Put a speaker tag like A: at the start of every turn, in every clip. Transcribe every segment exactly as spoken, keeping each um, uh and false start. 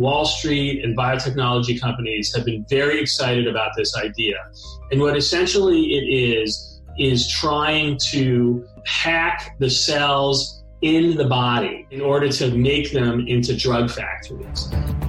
A: Wall Street and biotechnology companies have been very excited about this idea. And what essentially it is, is trying to hack the cells in the body in order to make them into drug factories.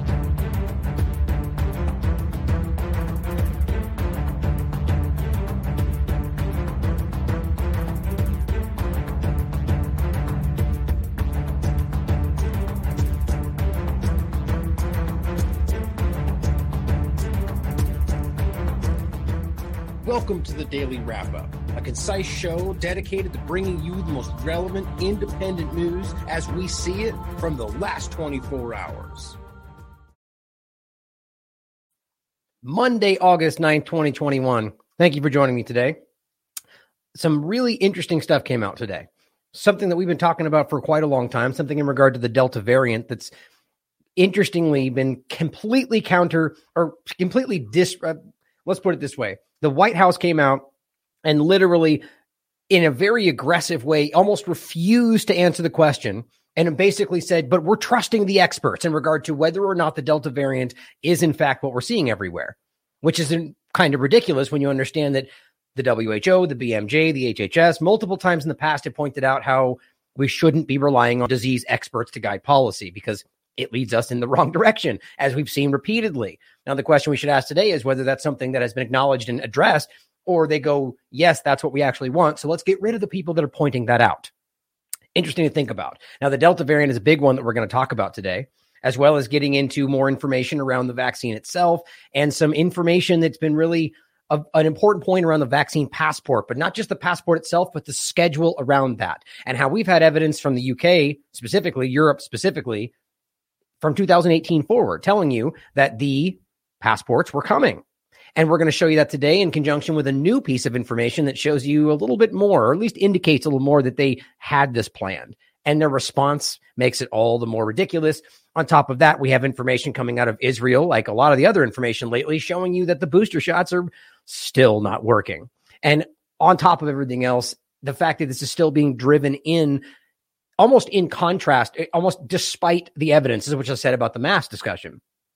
B: Welcome to the Daily Wrap-Up, a concise show dedicated to bringing you the most relevant independent news as we see it from the last twenty-four hours. Monday, August ninth, twenty twenty-one. Thank you for joining me today. Some really interesting stuff came out today. Something that we've been talking about for quite a long time, something in regard to the Delta variant that's interestingly been completely counter or completely dis... Uh, let's put it this way. The White House came out and literally, in a very aggressive way, almost refused to answer the question and basically said, but we're trusting the experts in regard to whether or not the Delta variant is in fact what we're seeing everywhere, which is kind of ridiculous when you understand that the W H O, the B M J, the H H S, multiple times in the past have pointed out how we shouldn't be relying on disease experts to guide policy because it leads us in the wrong direction, as we've seen repeatedly. Now, the question we should ask today is whether that's something that has been acknowledged and addressed, or they go, yes, that's what we actually want. So let's get rid of the people that are pointing that out. Interesting to think about. Now, the Delta variant is a big one that we're going to talk about today, as well as getting into more information around the vaccine itself and some information that's been really a, an important point around the vaccine passport, but not just the passport itself, but the schedule around that and how we've had evidence from the U K, specifically Europe specifically, from two thousand eighteen forward, telling you that the passports were coming. And we're going to show you that today in conjunction with a new piece of information that shows you a little bit more, or at least indicates a little more that they had this planned. And their response makes it all the more ridiculous. On top of that, we have information coming out of Israel, like a lot of the other information lately, showing you that the booster shots are still not working. And on top of everything else, the fact that this is still being driven in almost in contrast, almost despite the evidence, which I said about the mask discussion.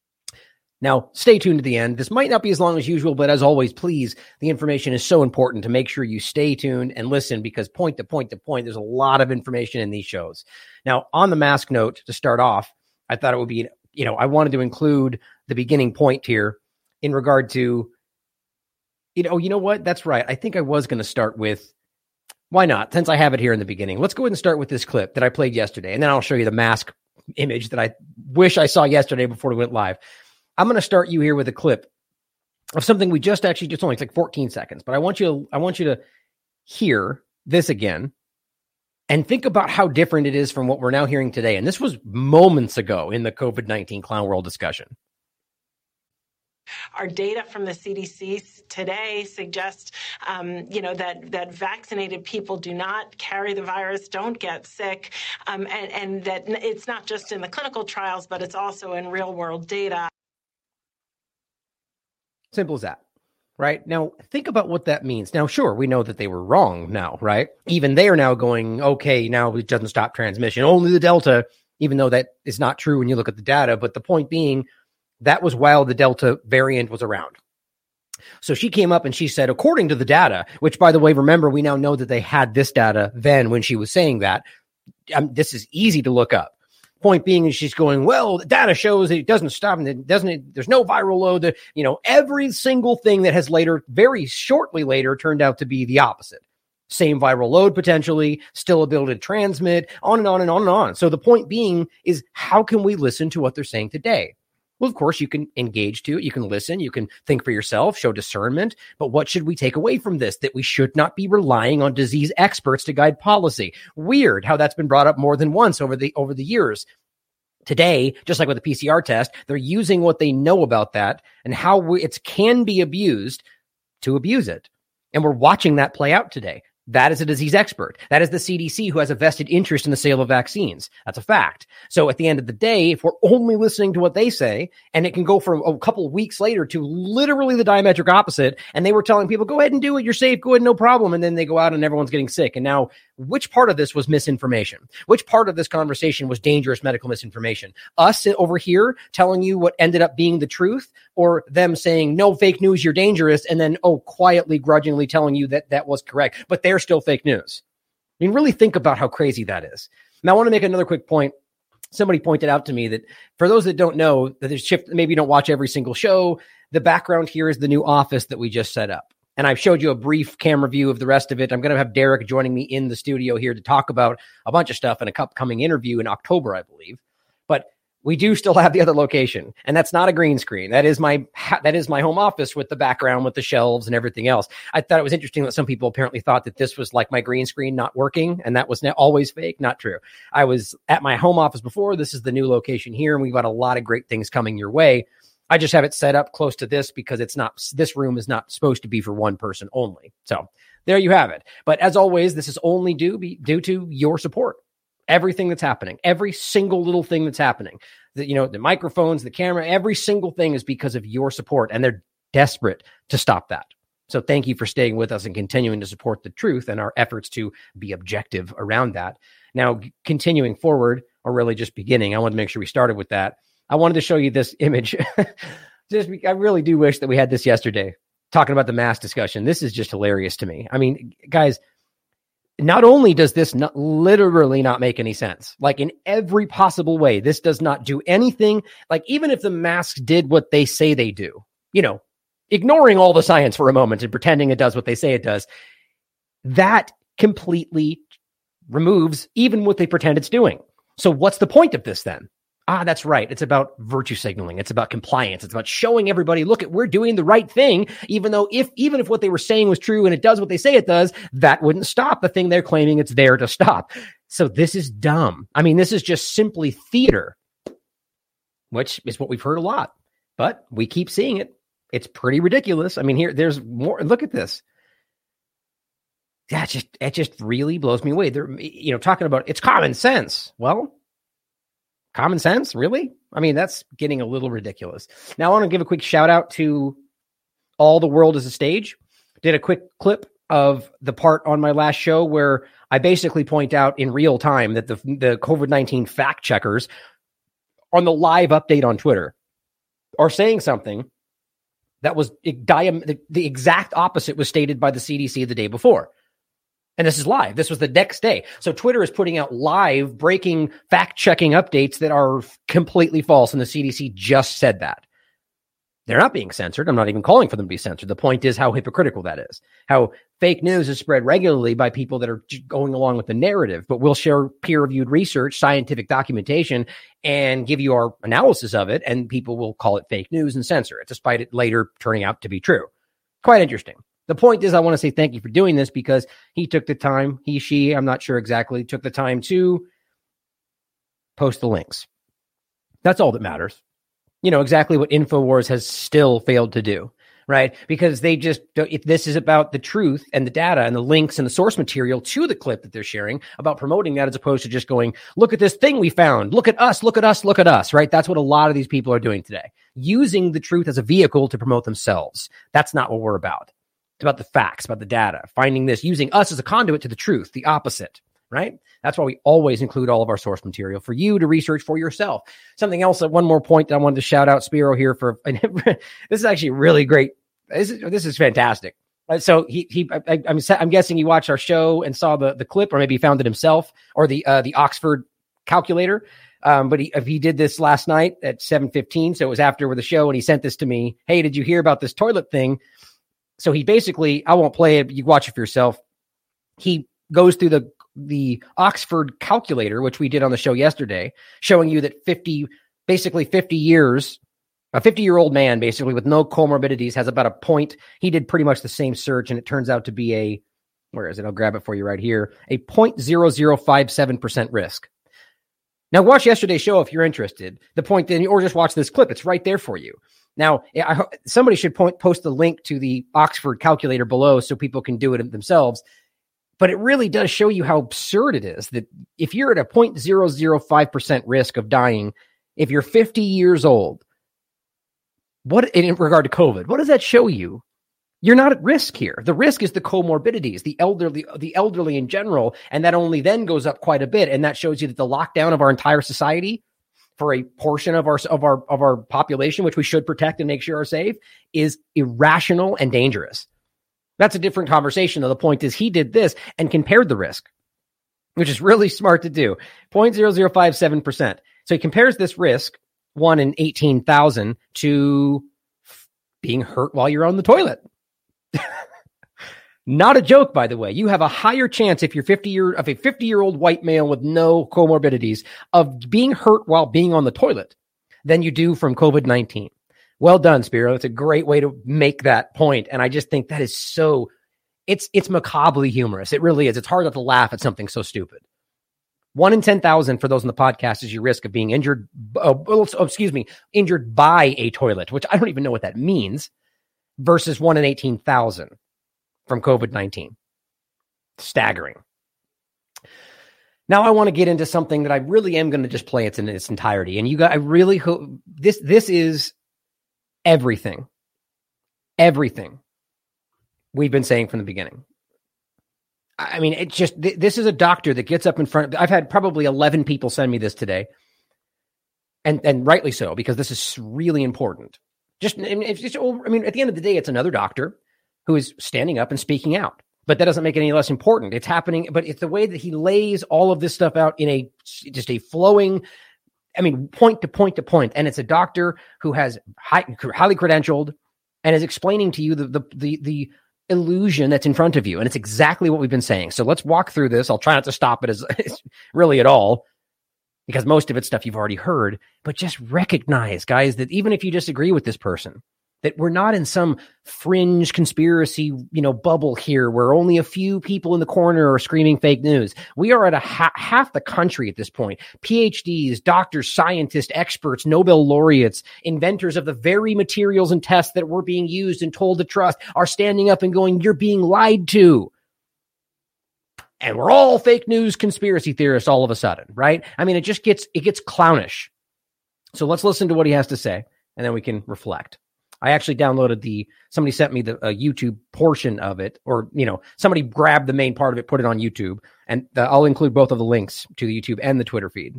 B: Now, stay tuned to the end. This might not be as long as usual, but as always, please, the information is so important to make sure you stay tuned and listen, because point to point to point, there's a lot of information in these shows. Now, on the mask note, to start off, I thought it would be, you know, I wanted to include the beginning point here in regard to, you know, you know what? That's right. I think I was going to start with, why not? Since I have it here in the beginning, let's go ahead and start with this clip that I played yesterday, and then I'll show you the mask image that I wish I saw yesterday before we went live. I'm going to start you here with a clip of something we just actually, just only it's like fourteen seconds, but I want you to, I want you to hear this again and think about how different it is from what we're now hearing today. And this was moments ago in the COVID nineteen clown world discussion.
C: Our data from the C D C today suggests, um, you know, that that vaccinated people do not carry the virus, don't get sick, um, and, and that it's not just in the clinical trials, but it's also in real world data.
B: Simple as that, right? Now, think about what that means. Now, sure, we know that they were wrong now, right? Even they are now going, okay, now it doesn't stop transmission, only the Delta, even though that is not true when you look at the data. But the point being, that was while the Delta variant was around. So she came up and she said, according to the data, which, by the way, remember, we now know that they had this data then when she was saying that. Um, this is easy to look up. Point being is she's going, well, the data shows that it doesn't stop and it doesn't, it, there's no viral load. That, you know, every single thing that has later, very shortly later, turned out to be the opposite. Same viral load potentially, still ability to transmit, on and on and on and on. So the point being is, how can we listen to what they're saying today? Well, of course, you can engage to it. You can listen. You can think for yourself, show discernment. But what should we take away from this? That we should not be relying on disease experts to guide policy. Weird how that's been brought up more than once over the over the years. Today, just like with the P C R test, they're using what they know about that and how it can be abused to abuse it. And we're watching that play out today. That is a disease expert. That is the C D C, who has a vested interest in the sale of vaccines. That's a fact. So at the end of the day, if we're only listening to what they say, and it can go from a couple of weeks later to literally the diametric opposite, and they were telling people, go ahead and do it, you're safe, go ahead, no problem. And then they go out and everyone's getting sick. And now which part of this was misinformation? Which part of this conversation was dangerous medical misinformation? Us over here telling you what ended up being the truth, or them saying, no, fake news, you're dangerous, and then, oh, quietly, grudgingly telling you that that was correct, but they're still fake news. I mean, really think about how crazy that is. Now, I want to make another quick point. Somebody pointed out to me that for those that don't know, that there's shift, maybe you don't watch every single show, the background here is the new office that we just set up. And I've showed you a brief camera view of the rest of it. I'm going to have Derek joining me in the studio here to talk about a bunch of stuff in a upcoming interview in October, I believe. But we do still have the other location, and that's not a green screen. That is my that is my home office with the background, with the shelves and everything else. I thought it was interesting that some people apparently thought that this was like my green screen not working, and that was always fake. Not true. I was at my home office before. This is the new location here, and we've got a lot of great things coming your way. I just have it set up close to this because it's not, this room is not supposed to be for one person only. So there you have it. But as always, this is only due, be, due to your support. Everything that's happening, every single little thing that's happening, the, you know, the microphones, the camera, every single thing is because of your support, and they're desperate to stop that. So thank you for staying with us and continuing to support the truth and our efforts to be objective around that. Now, continuing forward, or really just beginning, I want to make sure we started with that. I wanted to show you this image. Just, I really do wish that we had this yesterday, talking about the mask discussion. This is just hilarious to me. I mean, guys, not only does this not, literally not make any sense, like in every possible way, this does not do anything. Like even if the masks did what they say they do, you know, ignoring all the science for a moment and pretending it does what they say it does, that completely removes even what they pretend it's doing. So what's the point of this then? Ah, that's right. It's about virtue signaling. It's about compliance. It's about showing everybody, look, at we're doing the right thing, even though if even if what they were saying was true and it does what they say it does, that wouldn't stop the thing they're claiming it's there to stop. So this is dumb. I mean, this is just simply theater, which is what we've heard a lot, but we keep seeing it. It's pretty ridiculous. I mean, here, there's more. Look at this. That just, it just really blows me away. They're, you know, talking about it's common sense. Well, common sense, really? I mean, that's getting a little ridiculous. Now, I want to give a quick shout out to All the World is a Stage. Did a quick clip of the part on my last show where I basically point out in real time that the, the COVID nineteen fact checkers on the live update on Twitter are saying something that was the, the exact opposite was stated by the C D C the day before. And this is live. This was the next day. So Twitter is putting out live breaking fact-checking updates that are completely false. And the C D C just said that. They're not being censored. I'm not even calling for them to be censored. The point is how hypocritical that is. How fake news is spread regularly by people that are going along with the narrative. But we'll share peer-reviewed research, scientific documentation, and give you our analysis of it. And people will call it fake news and censor it, despite it later turning out to be true. Quite interesting. The point is, I want to say thank you for doing this because he took the time, he, she, I'm not sure exactly, took the time to post the links. That's all that matters. You know, exactly what InfoWars has still failed to do, right? Because they just, if this is about the truth and the data and the links and the source material to the clip that they're sharing, about promoting that as opposed to just going, look at this thing we found, look at us, look at us, look at us, right? That's what a lot of these people are doing today. Using the truth as a vehicle to promote themselves. That's not what we're about. It's about the facts, about the data, finding this, using us as a conduit to the truth, the opposite, right? That's why we always include all of our source material for you to research for yourself. Something else, one more point that I wanted to shout out Spiro here for. This is actually really great. This is, this is fantastic. So he, he, I, I'm, I'm guessing he watched our show and saw the, the clip, or maybe he found it himself, or the, uh, the Oxford calculator. Um, but he, he did this last night at seven fifteen. So it was after the show, and he sent this to me. Hey, did you hear about this toilet thing? So he basically, I won't play it, you watch it for yourself. He goes through the the Oxford calculator, which we did on the show yesterday, showing you that fifty, basically fifty years, a fifty-year-old man, basically with no comorbidities, has about a point. He did pretty much the same search, and it turns out to be a, where is it? I'll grab it for you right here, a zero point zero zero five seven percent risk. Now, watch yesterday's show if you're interested. The point then, or just watch this clip. It's right there for you. Now, I, somebody should point, post the link to the Oxford calculator below so people can do it themselves. But it really does show you how absurd it is that if you're at a zero point zero zero five percent risk of dying, if you're fifty years old, what in regard to COVID, what does that show you? You're not at risk here. The risk is the comorbidities, the elderly, the elderly in general, and that only then goes up quite a bit. And that shows you that the lockdown of our entire society for a portion of our of our of our population, which we should protect and make sure are safe, is irrational and dangerous. That's a different conversation, though. The point is he did this and compared the risk, which is really smart to do. zero point zero zero five seven percent. So he compares this risk, one in eighteen thousand, to being hurt while you're on the toilet. Not a joke, by the way. You have a higher chance if you're fifty year of a fifty year old white male with no comorbidities of being hurt while being on the toilet than you do from COVID nineteen. Well done, Spiro. That's a great way to make that point. And I just think that is so, it's, it's macabrely humorous. It really is. It's hard not to laugh at something so stupid. One in ten thousand for those in the podcast is your risk of being injured. Oh, oh, excuse me, injured by a toilet, which I don't even know what that means, versus one in eighteen thousand from COVID nineteen. Staggering. Now I want to get into something that I really am going to just play it in its entirety. And you guys, I really hope this, this is everything, everything we've been saying from the beginning. I mean, it's just, th- this is a doctor that gets up in front of, I've had probably eleven people send me this today. And, and rightly so, because this is really important. Just, it's just, I mean, at the end of the day, it's another doctor who is standing up and speaking out, but that doesn't make it any less important. It's happening, but it's the way that he lays all of this stuff out in a, just a flowing, I mean, point to point to point. And it's a doctor who has high, highly credentialed and is explaining to you the, the, the, the illusion that's in front of you. And it's exactly what we've been saying. So let's walk through this. I'll try not to stop it as really at all, because most of it's stuff you've already heard, but just recognize, guys, that even if you disagree with this person, that we're not in some fringe conspiracy, you know, bubble here where only a few people in the corner are screaming fake news. We are at a ha- half the country at this point. P H Ds, doctors, scientists, experts, Nobel laureates, inventors of the very materials and tests that were being used and told to trust are standing up and going, you're being lied to. And we're all fake news conspiracy theorists all of a sudden, right? I mean, it just gets, it gets clownish. So let's listen to what he has to say, and then we can reflect. I actually downloaded the, somebody sent me the a YouTube portion of it, or, you know, somebody grabbed the main part of it, put it on YouTube, and uh, I'll include both of the links to the YouTube and the Twitter feed.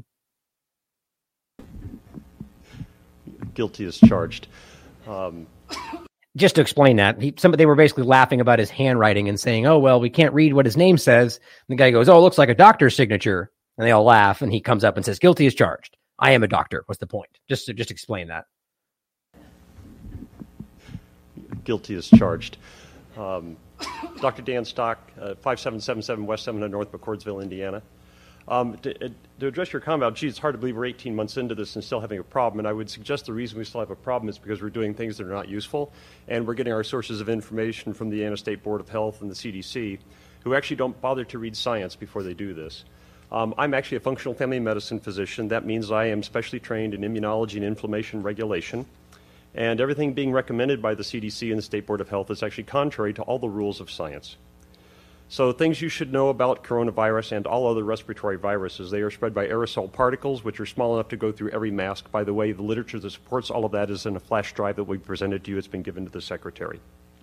D: Guilty as charged. Um,
B: Just to explain that, he, somebody, they were basically laughing about his handwriting and saying, oh, well, we can't read what his name says. And the guy goes, oh, it looks like a doctor's signature. And they all laugh, and he comes up and says, guilty as charged. I am a doctor. What's the point? Just to just explain that.
D: Guilty as charged. Um, Doctor Dan Stock, uh, five seven seven seven West seven hundred North McCordsville, Indiana. Um, to, uh, to address your comment about, gee, it's hard to believe we're eighteen months into this and still having a problem, and I would suggest the reason we still have a problem is because we're doing things that are not useful, and we're getting our sources of information from the Indiana State Board of Health and the C D C, who actually don't bother to read science before they do this. Um, I'm actually a functional family medicine physician. That means I am specially trained in immunology and inflammation regulation. And everything being recommended by the C D C and the State Board of Health is actually contrary to all the rules of science. So things you should know about coronavirus and all other respiratory viruses, they are spread by aerosol particles, which are small enough to go through every mask. By the way, the literature that supports all of that is in a flash drive that we presented to you. It's been given to the secretary.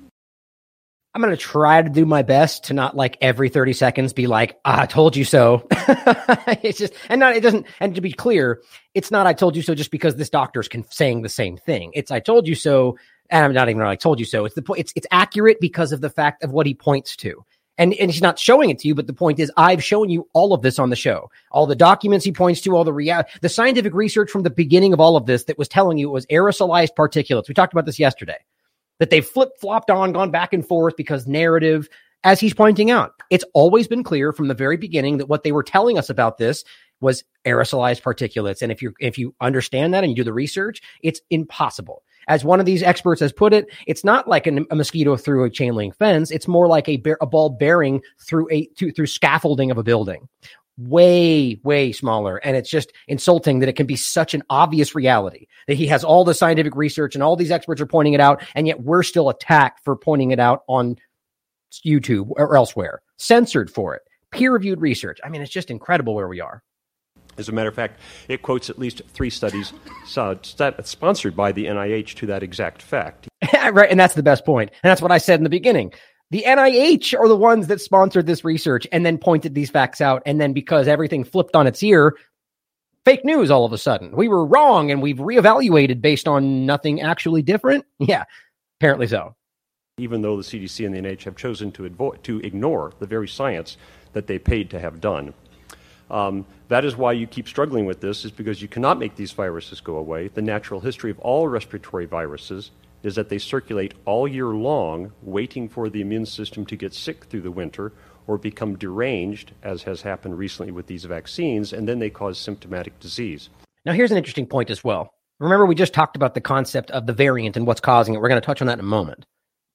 B: I'm going to try to do my best to not like every thirty seconds be like, ah, I told you so. It's just, and not, it doesn't, and to be clear, it's not, I told you so just because this doctor's con- saying the same thing. It's, I told you so. And I'm not even like, told you so. It's the point. It's, it's accurate because of the fact of what he points to. And, and he's not showing it to you, but the point is I've shown you all of this on the show, all the documents he points to, all the reality, the scientific research from the beginning of all of this that was telling you it was aerosolized particulates. We talked about this yesterday. That they've flip-flopped on, gone back and forth because narrative, as he's pointing out, it's always been clear from the very beginning that what they were telling us about this was aerosolized particulates. And if you if you understand that and you do the research, it's impossible. As one of these experts has put it, it's not like an, a mosquito through a chain link fence. It's more like a, bear, a ball bearing through a to, through scaffolding of a building. Way, way smaller. And it's just insulting that it can be such an obvious reality that he has all the scientific research and all these experts are pointing it out. And yet we're still attacked for pointing it out on YouTube or elsewhere, censored for it, peer reviewed research. I mean, it's just incredible where we are.
D: As a matter of fact, it quotes at least three studies uh, sponsored by the N I H to that exact fact.
B: Yeah, right. And that's the best point. And that's what I said in the beginning. The N I H are the ones that sponsored this research and then pointed these facts out. And then because everything flipped on its ear, fake news all of a sudden. We were wrong and we've reevaluated based on nothing actually different. Yeah, apparently so.
D: Even though the C D C and the N I H have chosen to, avo- to ignore the very science that they paid to have done. Um, that is why you keep struggling with this, is because you cannot make these viruses go away. The natural history of all respiratory viruses is that they circulate all year long, waiting for the immune system to get sick through the winter or become deranged, as has happened recently with these vaccines, and then they cause symptomatic disease.
B: Now, here's an interesting point as well. Remember, we just talked about the concept of the variant and what's causing it. We're going to touch on that in a moment.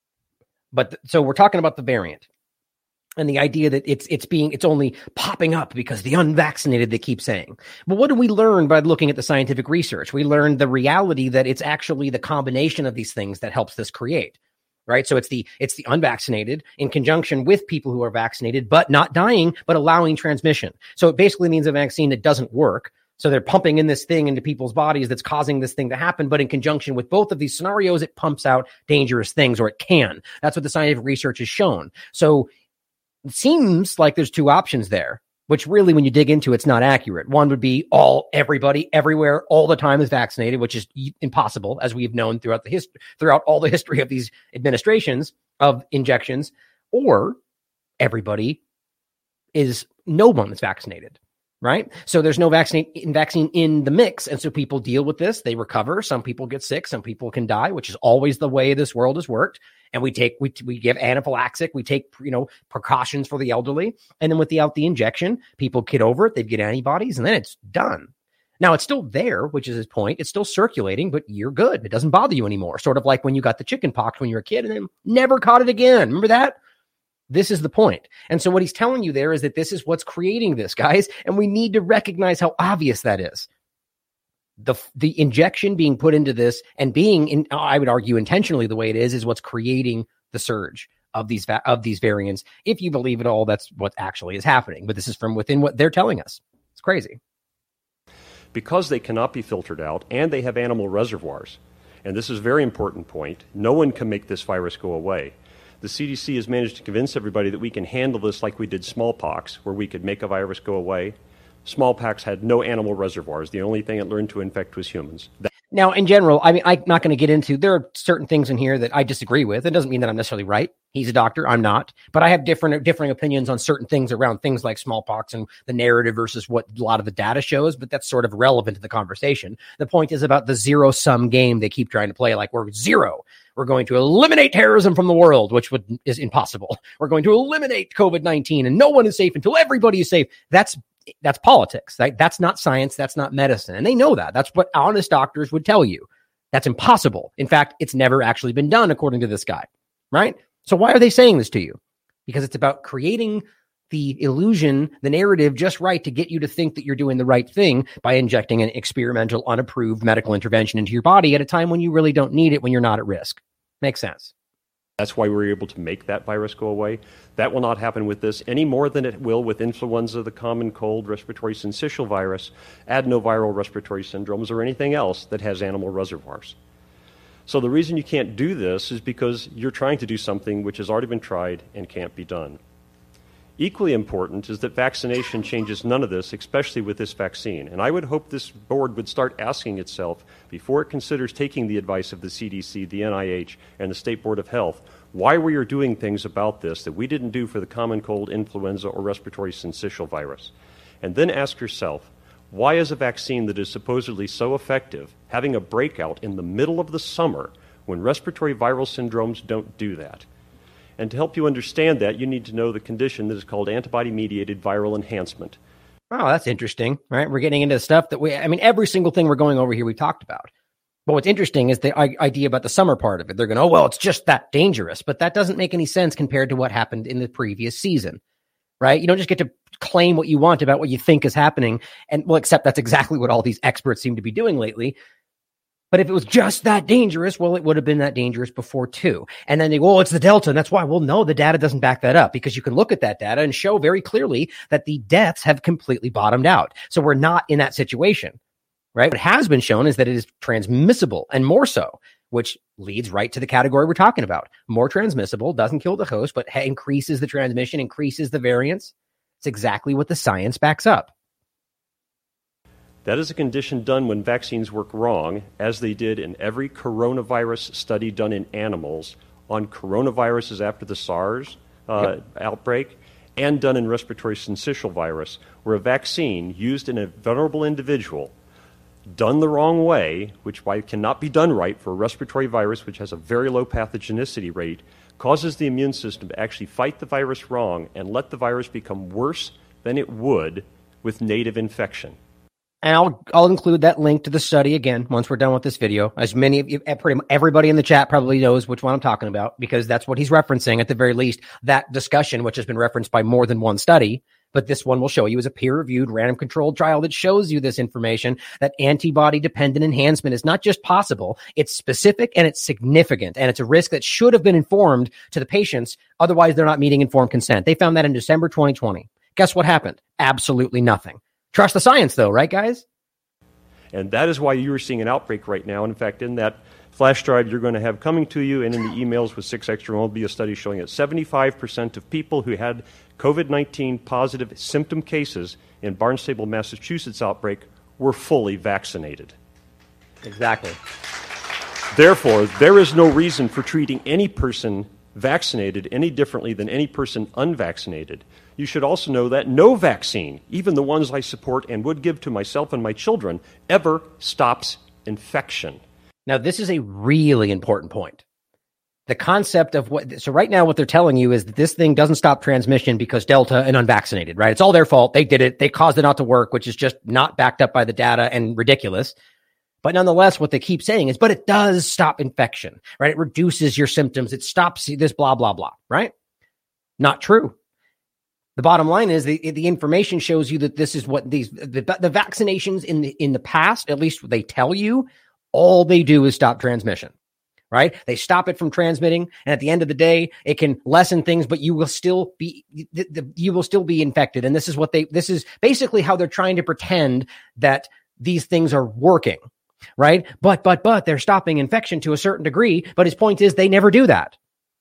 B: But th- so we're talking about the variant and the idea that it's it's being it's only popping up because the unvaccinated, they keep saying. But what do we learn by looking at the scientific research? We learned the reality that it's actually the combination of these things that helps this create. Right. So it's the it's the unvaccinated in conjunction with people who are vaccinated, but not dying, but allowing transmission. So it basically means a vaccine that doesn't work. So they're pumping in this thing into people's bodies that's causing this thing to happen. But in conjunction with both of these scenarios, it pumps out dangerous things, or it can. That's what the scientific research has shown. So it seems like there's two options there, which really, when you dig into it, it's not accurate. One would be all, everybody, everywhere, all the time is vaccinated, which is impossible, as we've known throughout the history, throughout all the history of these administrations of injections, or everybody is no one is vaccinated. Right. So there's no vaccine vaccine in the mix. And so people deal with this. They recover. Some people get sick. Some people can die, which is always the way this world has worked. And we take, we, we give anaphylaxis. We take, you know, precautions for the elderly. And then without the injection, people get over it. They get antibodies and then it's done. Now it's still there, which is his point. It's still circulating, but you're good. It doesn't bother you anymore. Sort of like when you got the chicken pox when you were a kid and then never caught it again. Remember that? This is the point. And so what he's telling you there is that this is what's creating this, guys. And we need to recognize how obvious that is. The the injection being put into this and being, in, I would argue intentionally the way it is, is what's creating the surge of these va- of these variants. If you believe it all, that's what actually is happening. But this is from within what they're telling us. It's crazy.
D: Because they cannot be filtered out and they have animal reservoirs, and this is a very important point, no one can make this virus go away. The C D C has managed to convince everybody that we can handle this like we did smallpox, where we could make a virus go away. Smallpox had no animal reservoirs. The only thing it learned to infect was humans. That-
B: now, in general, I mean, I'm not going to get into, there are certain things in here that I disagree with. It doesn't mean that I'm necessarily right. He's a doctor. I'm not. But I have different differing opinions on certain things around things like smallpox and the narrative versus what a lot of the data shows. But that's sort of relevant to the conversation. The point is about the zero-sum game they keep trying to play, like we're zero. We're going to eliminate terrorism from the world, which would, is impossible. We're going to eliminate COVID nineteen and no one is safe until everybody is safe. That's that's politics. Right? That's not science. That's not medicine. And they know that. That's what honest doctors would tell you. That's impossible. In fact, it's never actually been done, according to this guy. Right? So why are they saying this to you? Because it's about creating the illusion, the narrative just right to get you to think that you're doing the right thing by injecting an experimental, unapproved medical intervention into your body at a time when you really don't need it, when you're not at risk. Makes sense.
D: That's why we were able to make that virus go away. That will not happen with this any more than it will with influenza, the common cold, respiratory syncytial virus, adenoviral respiratory syndromes, or anything else that has animal reservoirs. So the reason you can't do this is because you're trying to do something which has already been tried and can't be done. Equally important is that vaccination changes none of this, especially with this vaccine. And I would hope this board would start asking itself, before it considers taking the advice of the C D C, the N I H, and the State Board of Health, why we are doing things about this that we didn't do for the common cold, influenza, or respiratory syncytial virus. And then ask yourself, why is a vaccine that is supposedly so effective having a breakout in the middle of the summer when respiratory viral syndromes don't do that? And to help you understand that, you need to know the condition that is called antibody-mediated viral enhancement.
B: Oh, that's interesting, right? We're getting into stuff that we, I mean, every single thing we're going over here we talked about. But what's interesting is the idea about the summer part of it. They're going, oh, well, it's just that dangerous. But that doesn't make any sense compared to what happened in the previous season, right? You don't just get to claim what you want about what you think is happening. And well, except that's exactly what all these experts seem to be doing lately. But if it was just that dangerous, well, it would have been that dangerous before too. And then they, well, it's the Delta. And that's why, well, no, the data doesn't back that up, because you can look at that data and show very clearly that the deaths have completely bottomed out. So we're not in that situation, right? What has been shown is that it is transmissible, and more so. which leads right to the category we're talking about. More transmissible, doesn't kill the host, but increases the transmission, increases the variance. It's exactly what the science backs up.
D: That is a condition done when vaccines work wrong, as they did in every coronavirus study done in animals on coronaviruses after the SARS uh, yep. outbreak, and done in respiratory syncytial virus, where a vaccine used in a vulnerable individual done the wrong way, which why it cannot be done right for a respiratory virus which has a very low pathogenicity rate, causes the immune system to actually fight the virus wrong and let the virus become worse than it would with native infection.
B: And I'll I'll include that link to the study again once we're done with this video. As many of you, everybody in the chat probably knows which one I'm talking about, because that's what he's referencing at the very least. That discussion, which has been referenced by more than one study, but this one will show you as a peer-reviewed, random-controlled trial that shows you this information, that antibody-dependent enhancement is not just possible, it's specific and it's significant, and it's a risk that should have been informed to the patients. Otherwise, they're not meeting informed consent. They found that in December twenty twenty. Guess what happened? Absolutely nothing. Trust the science, though, right, guys?
D: And that is why you are seeing an outbreak right now. And in fact, in that flash drive you're going to have coming to you and in the emails with six extra will be a study showing that seventy-five percent of people who had COVID nineteen positive symptom cases in Barnstable, Massachusetts outbreak were fully vaccinated.
B: Exactly.
D: Therefore, there is no reason for treating any person vaccinated any differently than any person unvaccinated. You should also know that no vaccine, even the ones I support and would give to myself and my children, ever stops infection.
B: Now, this is a really important point. The concept of what, so right now what they're telling you is that this thing doesn't stop transmission because Delta and unvaccinated, right? It's all their fault. They did it. They caused it not to work, which is just not backed up by the data and ridiculous. But nonetheless, what they keep saying is, but it does stop infection, right? It reduces your symptoms. It stops this blah, blah, blah, right? Not true. The bottom line is the, the information shows you that this is what these, the, the vaccinations in the, in the past, at least they tell you, all they do is stop transmission, right? They stop it from transmitting. And at the end of the day, it can lessen things, but you will still be, the, the, you will still be infected. And this is what they, this is basically how they're trying to pretend that these things are working. Right? But, but, but they're stopping infection to a certain degree. But his point is they never do that.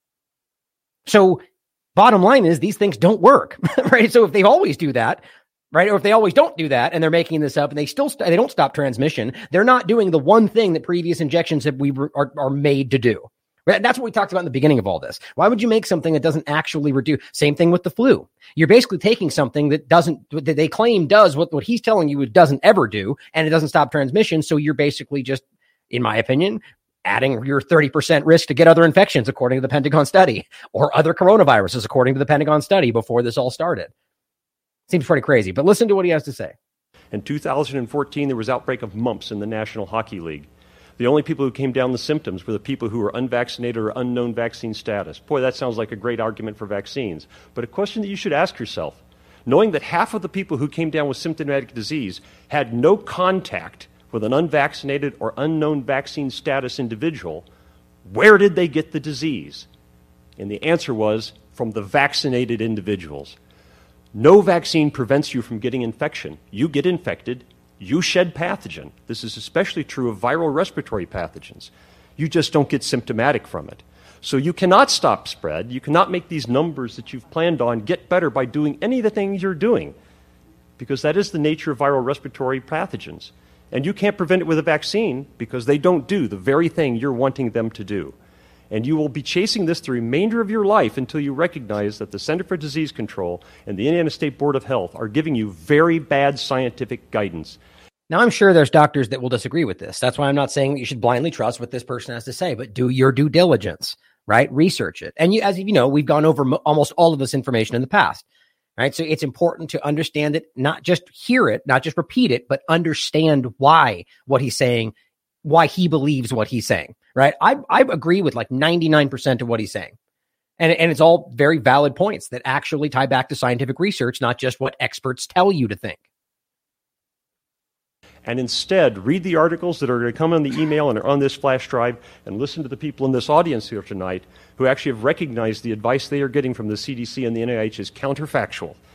B: So bottom line is these things don't work, right? So if they always do that, right? Or if they always don't do that and they're making this up and they still, st- they don't stop transmission, they're not doing the one thing that previous injections that we re- are, are made to do. Right? That's what we talked about in the beginning of all this. Why would you make something that doesn't actually reduce? Same thing with the flu. You're basically taking something that doesn't, that they claim does what, what he's telling you it doesn't ever do, and it doesn't stop transmission. So you're basically just, in my opinion, adding your thirty percent risk to get other infections, according to the Pentagon study, or other coronaviruses, according to the Pentagon study before this all started. Seems pretty crazy, but listen to what he has to say.
D: In two thousand fourteen, there was outbreak of mumps in the National Hockey League. The only people who came down the symptoms were the people who were unvaccinated or unknown vaccine status. Boy, that sounds like a great argument for vaccines. But a question that you should ask yourself, knowing that half of the people who came down with symptomatic disease had no contact with an unvaccinated or unknown vaccine status individual, where did they get the disease? And the answer was from the vaccinated individuals. No vaccine prevents you from getting infection. You get infected, you shed pathogen. This is especially true of viral respiratory pathogens. You just don't get symptomatic from it. So you cannot stop spread. You cannot make these numbers that you've planned on get better by doing any of the things you're doing, because that is the nature of viral respiratory pathogens. And you can't prevent it with a vaccine because they don't do the very thing you're wanting them to do. And you will be chasing this the remainder of your life until you recognize that the Center for Disease Control and the Indiana State Board of Health are giving you very bad scientific guidance.
B: Now, I'm sure there's doctors that will disagree with this. That's why I'm not saying that you should blindly trust what this person has to say, but do your due diligence, right? Research it. And you, as you know, we've gone over mo- almost all of this information in the past, right? So it's important to understand it, not just hear it, not just repeat it, but understand why what he's saying, why he believes what he's saying, right? I, I agree with like ninety-nine percent of what he's saying. And, and it's all very valid points that actually tie back to scientific research, not just what experts tell you to think.
D: And instead, read the articles that are going to come on the email and are on this flash drive, and listen to the people in this audience here tonight who actually have recognized the advice they are getting from the C D C and the N I H is counterfactual.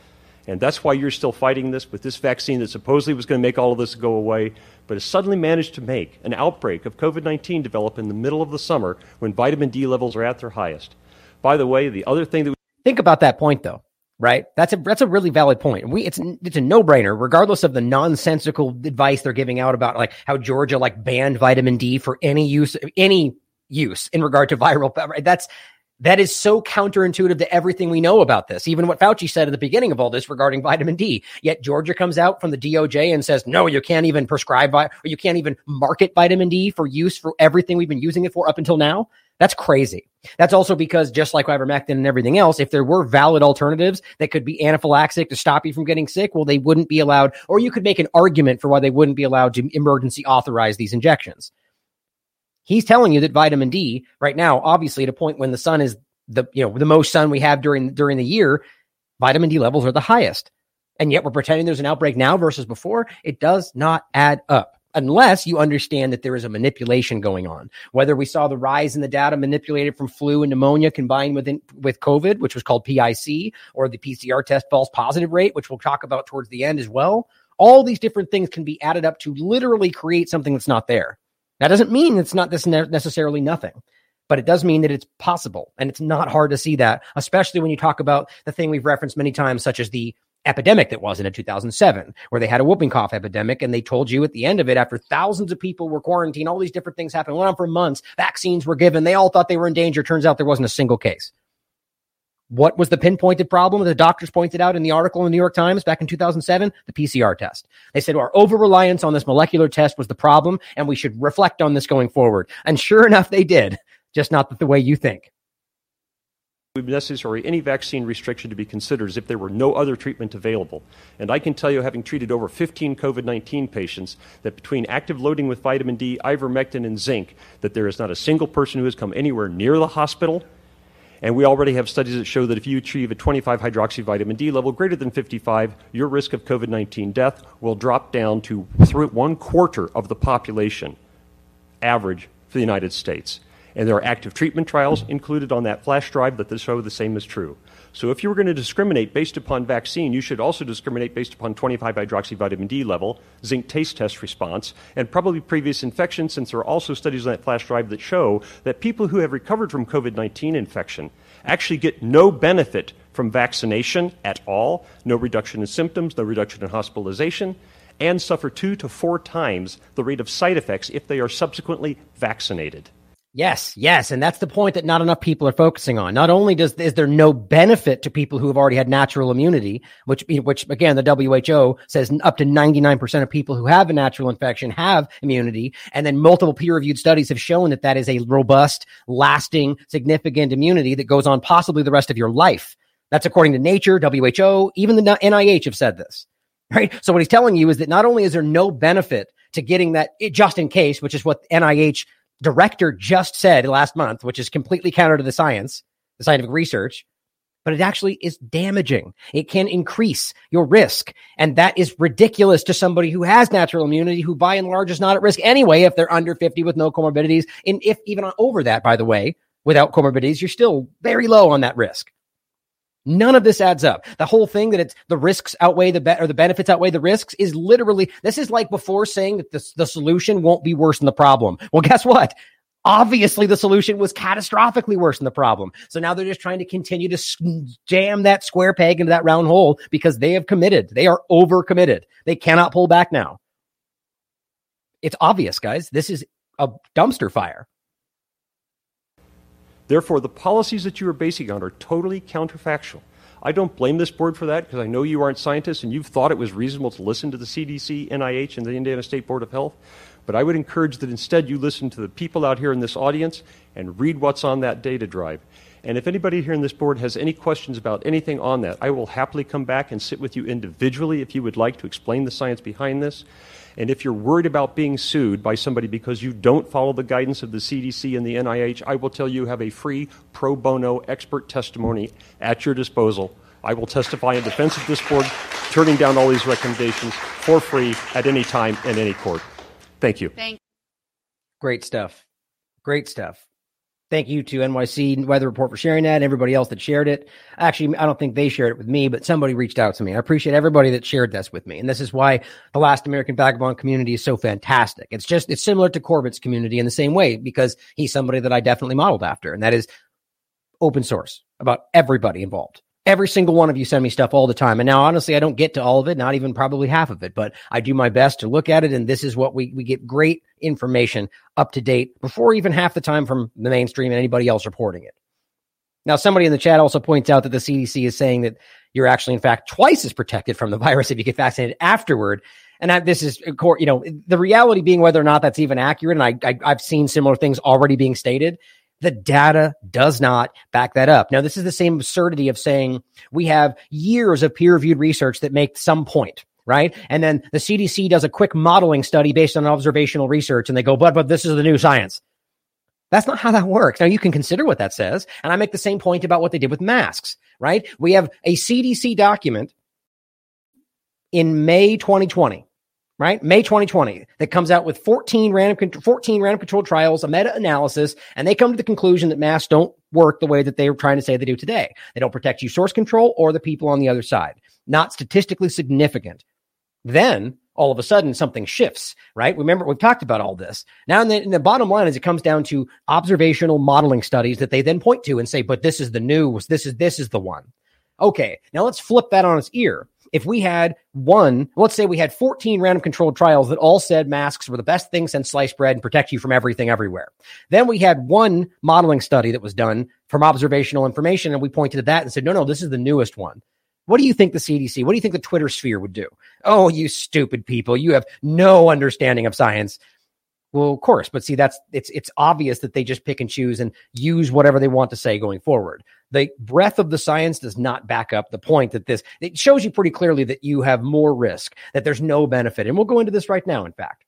D: And that's why you're still fighting this with this vaccine that supposedly was going to make all of this go away, but has suddenly managed to make an outbreak of COVID nineteen develop in the middle of the summer when vitamin D levels are at their highest. By the way, the other thing that we
B: think about that point, though, right? That's a that's a really valid point. We it's it's a no-brainer, regardless of the nonsensical advice they're giving out about like how Georgia like banned vitamin D for any use any use in regard to viral. That's That is so counterintuitive to everything we know about this, even what Fauci said at the beginning of all this regarding vitamin D. Yet Georgia comes out from the D O J and says, no, you can't even prescribe vi- or you can't even market vitamin D for use for everything we've been using it for up until now. That's crazy. That's also because just like ivermectin and everything else, if there were valid alternatives that could be anaphylaxis to stop you from getting sick, well, they wouldn't be allowed, or you could make an argument for why they wouldn't be allowed to emergency authorize these injections. He's telling you that vitamin D right now, obviously at a point when the sun is the, you know, the most sun we have during, during the year, vitamin D levels are the highest. And yet we're pretending there's an outbreak now versus before. It does not add up unless you understand that there is a manipulation going on. Whether we saw the rise in the data manipulated from flu and pneumonia combined with, in, with COVID, which was called P I C, or the P C R test false positive rate, which we'll talk about towards the end as well. All these different things can be added up to literally create something that's not there. That doesn't mean it's not this necessarily nothing, but it does mean that it's possible. And it's not hard to see that, especially when you talk about the thing we've referenced many times, such as the epidemic that was in two thousand seven, where they had a whooping cough epidemic. And they told you at the end of it, after thousands of people were quarantined, all these different things happened, went on for months, vaccines were given. They all thought they were in danger. Turns out there wasn't a single case. What was the pinpointed problem that the doctors pointed out in the article in the New York Times back in two thousand seven? The P C R test. They said our over-reliance on this molecular test was the problem, and we should reflect on this going forward. And sure enough, they did, just not the way you think.
D: It would be necessary any vaccine restriction to be considered as if there were no other treatment available. And I can tell you, having treated over fifteen COVID nineteen patients, that between active loading with vitamin D, ivermectin, and zinc, that there is not a single person who has come anywhere near the hospital. And we already have studies that show that if you achieve a twenty-five hydroxy vitamin D level greater than fifty-five, your risk of COVID nineteen death will drop down to through one quarter of the population average for the United States. And there are active treatment trials included on that flash drive that show the same is true. So if you were going to discriminate based upon vaccine, you should also discriminate based upon twenty-five hydroxy vitamin D level, zinc taste test response, and probably previous infection, since there are also studies on that flash drive that show that people who have recovered from COVID nineteen infection actually get no benefit from vaccination at all, no reduction in symptoms, no reduction in hospitalization, and suffer two to four times the rate of side effects if they are subsequently vaccinated.
B: Yes, yes, and that's the point that not enough people are focusing on. Not only does is there no benefit to people who have already had natural immunity, which which again the W H O says up to ninety-nine percent of people who have a natural infection have immunity, and then multiple peer-reviewed studies have shown that that is a robust, lasting, significant immunity that goes on possibly the rest of your life. That's according to Nature, W H O, even the N I H have said this. Right? So what he's telling you is that not only is there no benefit to getting that just in case, which is what N I H director just said last month, which is completely counter to the science, the scientific research, but it actually is damaging. It can increase your risk. And that is ridiculous to somebody who has natural immunity, who by and large is not at risk anyway, if they're under fifty with no comorbidities. And if even over that, by the way, without comorbidities, you're still very low on that risk. None of this adds up. The whole thing that it's the risks outweigh the be- or the benefits outweigh the risks is literally, this is like before saying that the, the solution won't be worse than the problem. Well, guess what? Obviously, the solution was catastrophically worse than the problem. So now they're just trying to continue to jam that square peg into that round hole because they have committed. They are overcommitted. They cannot pull back now. It's obvious, guys. This is a dumpster fire.
D: Therefore, the policies that you are basing on are totally counterfactual. I don't blame this board for that because I know you aren't scientists and you've thought it was reasonable to listen to the C D C, N I H, and the Indiana State Board of Health. But I would encourage that instead you listen to the people out here in this audience and read what's on that data drive. And if anybody here in this board has any questions about anything on that, I will happily come back and sit with you individually if you would like to explain the science behind this. And if you're worried about being sued by somebody because you don't follow the guidance of the C D C and the N I H, I will tell you you have a free pro bono expert testimony at your disposal. I will testify in defense of this board, turning down all these recommendations for free at any time in any court. Thank you.
E: Thank
B: Great stuff. Great stuff. Thank you to N Y C Weather Report for sharing that and everybody else that shared it. Actually, I don't think they shared it with me, but somebody reached out to me. I appreciate everybody that shared this with me. And this is why the Last American Vagabond community is so fantastic. It's just, it's similar to Corbett's community in the same way, because he's somebody that I definitely modeled after. And that is open source about everybody involved. Every single one of you send me stuff all the time. And now, honestly, I don't get to all of it, not even probably half of it, but I do my best to look at it. And this is what we, we get great information up to date before even half the time from the mainstream and anybody else reporting it. Now, somebody in the chat also points out that the C D C is saying that you're actually, in fact, twice as protected from the virus if you get vaccinated afterward. And that this is, you know, the reality being whether or not that's even accurate. And I, I I've seen similar things already being stated. The data does not back that up. Now, this is the same absurdity of saying we have years of peer-reviewed research that make some point, right? And then the C D C does a quick modeling study based on observational research, and they go, but, but this is the new science. That's not how that works. Now, you can consider what that says, and I make the same point about what they did with masks, right? We have a C D C document in May twenty twenty. Right? May twenty twenty, that comes out with fourteen random, fourteen random controlled trials, a meta-analysis, and they come to the conclusion that masks don't work the way that they were trying to say they do today. They don't protect you, source control, or the people on the other side. Not statistically significant. Then, all of a sudden, something shifts, right? Remember, we've talked about all this. Now, in the, in the bottom line is it comes down to observational modeling studies that they then point to and say, but this is the new, this is, this is the one. Okay, now let's flip that on its ear. If we had one, let's say we had fourteen random controlled trials that all said masks were the best thing since sliced bread and protect you from everything everywhere. Then we had one modeling study that was done from observational information, and we pointed to that and said, no, no, this is the newest one. What do you think the C D C, what do you think the Twitter sphere would do? Oh, you stupid people, you have no understanding of science. Well, of course, but see, that's it's it's obvious that they just pick and choose and use whatever they want to say going forward. The breadth of the science does not back up the point that this, it shows you pretty clearly that you have more risk, that there's no benefit. And we'll go into this right now, in fact.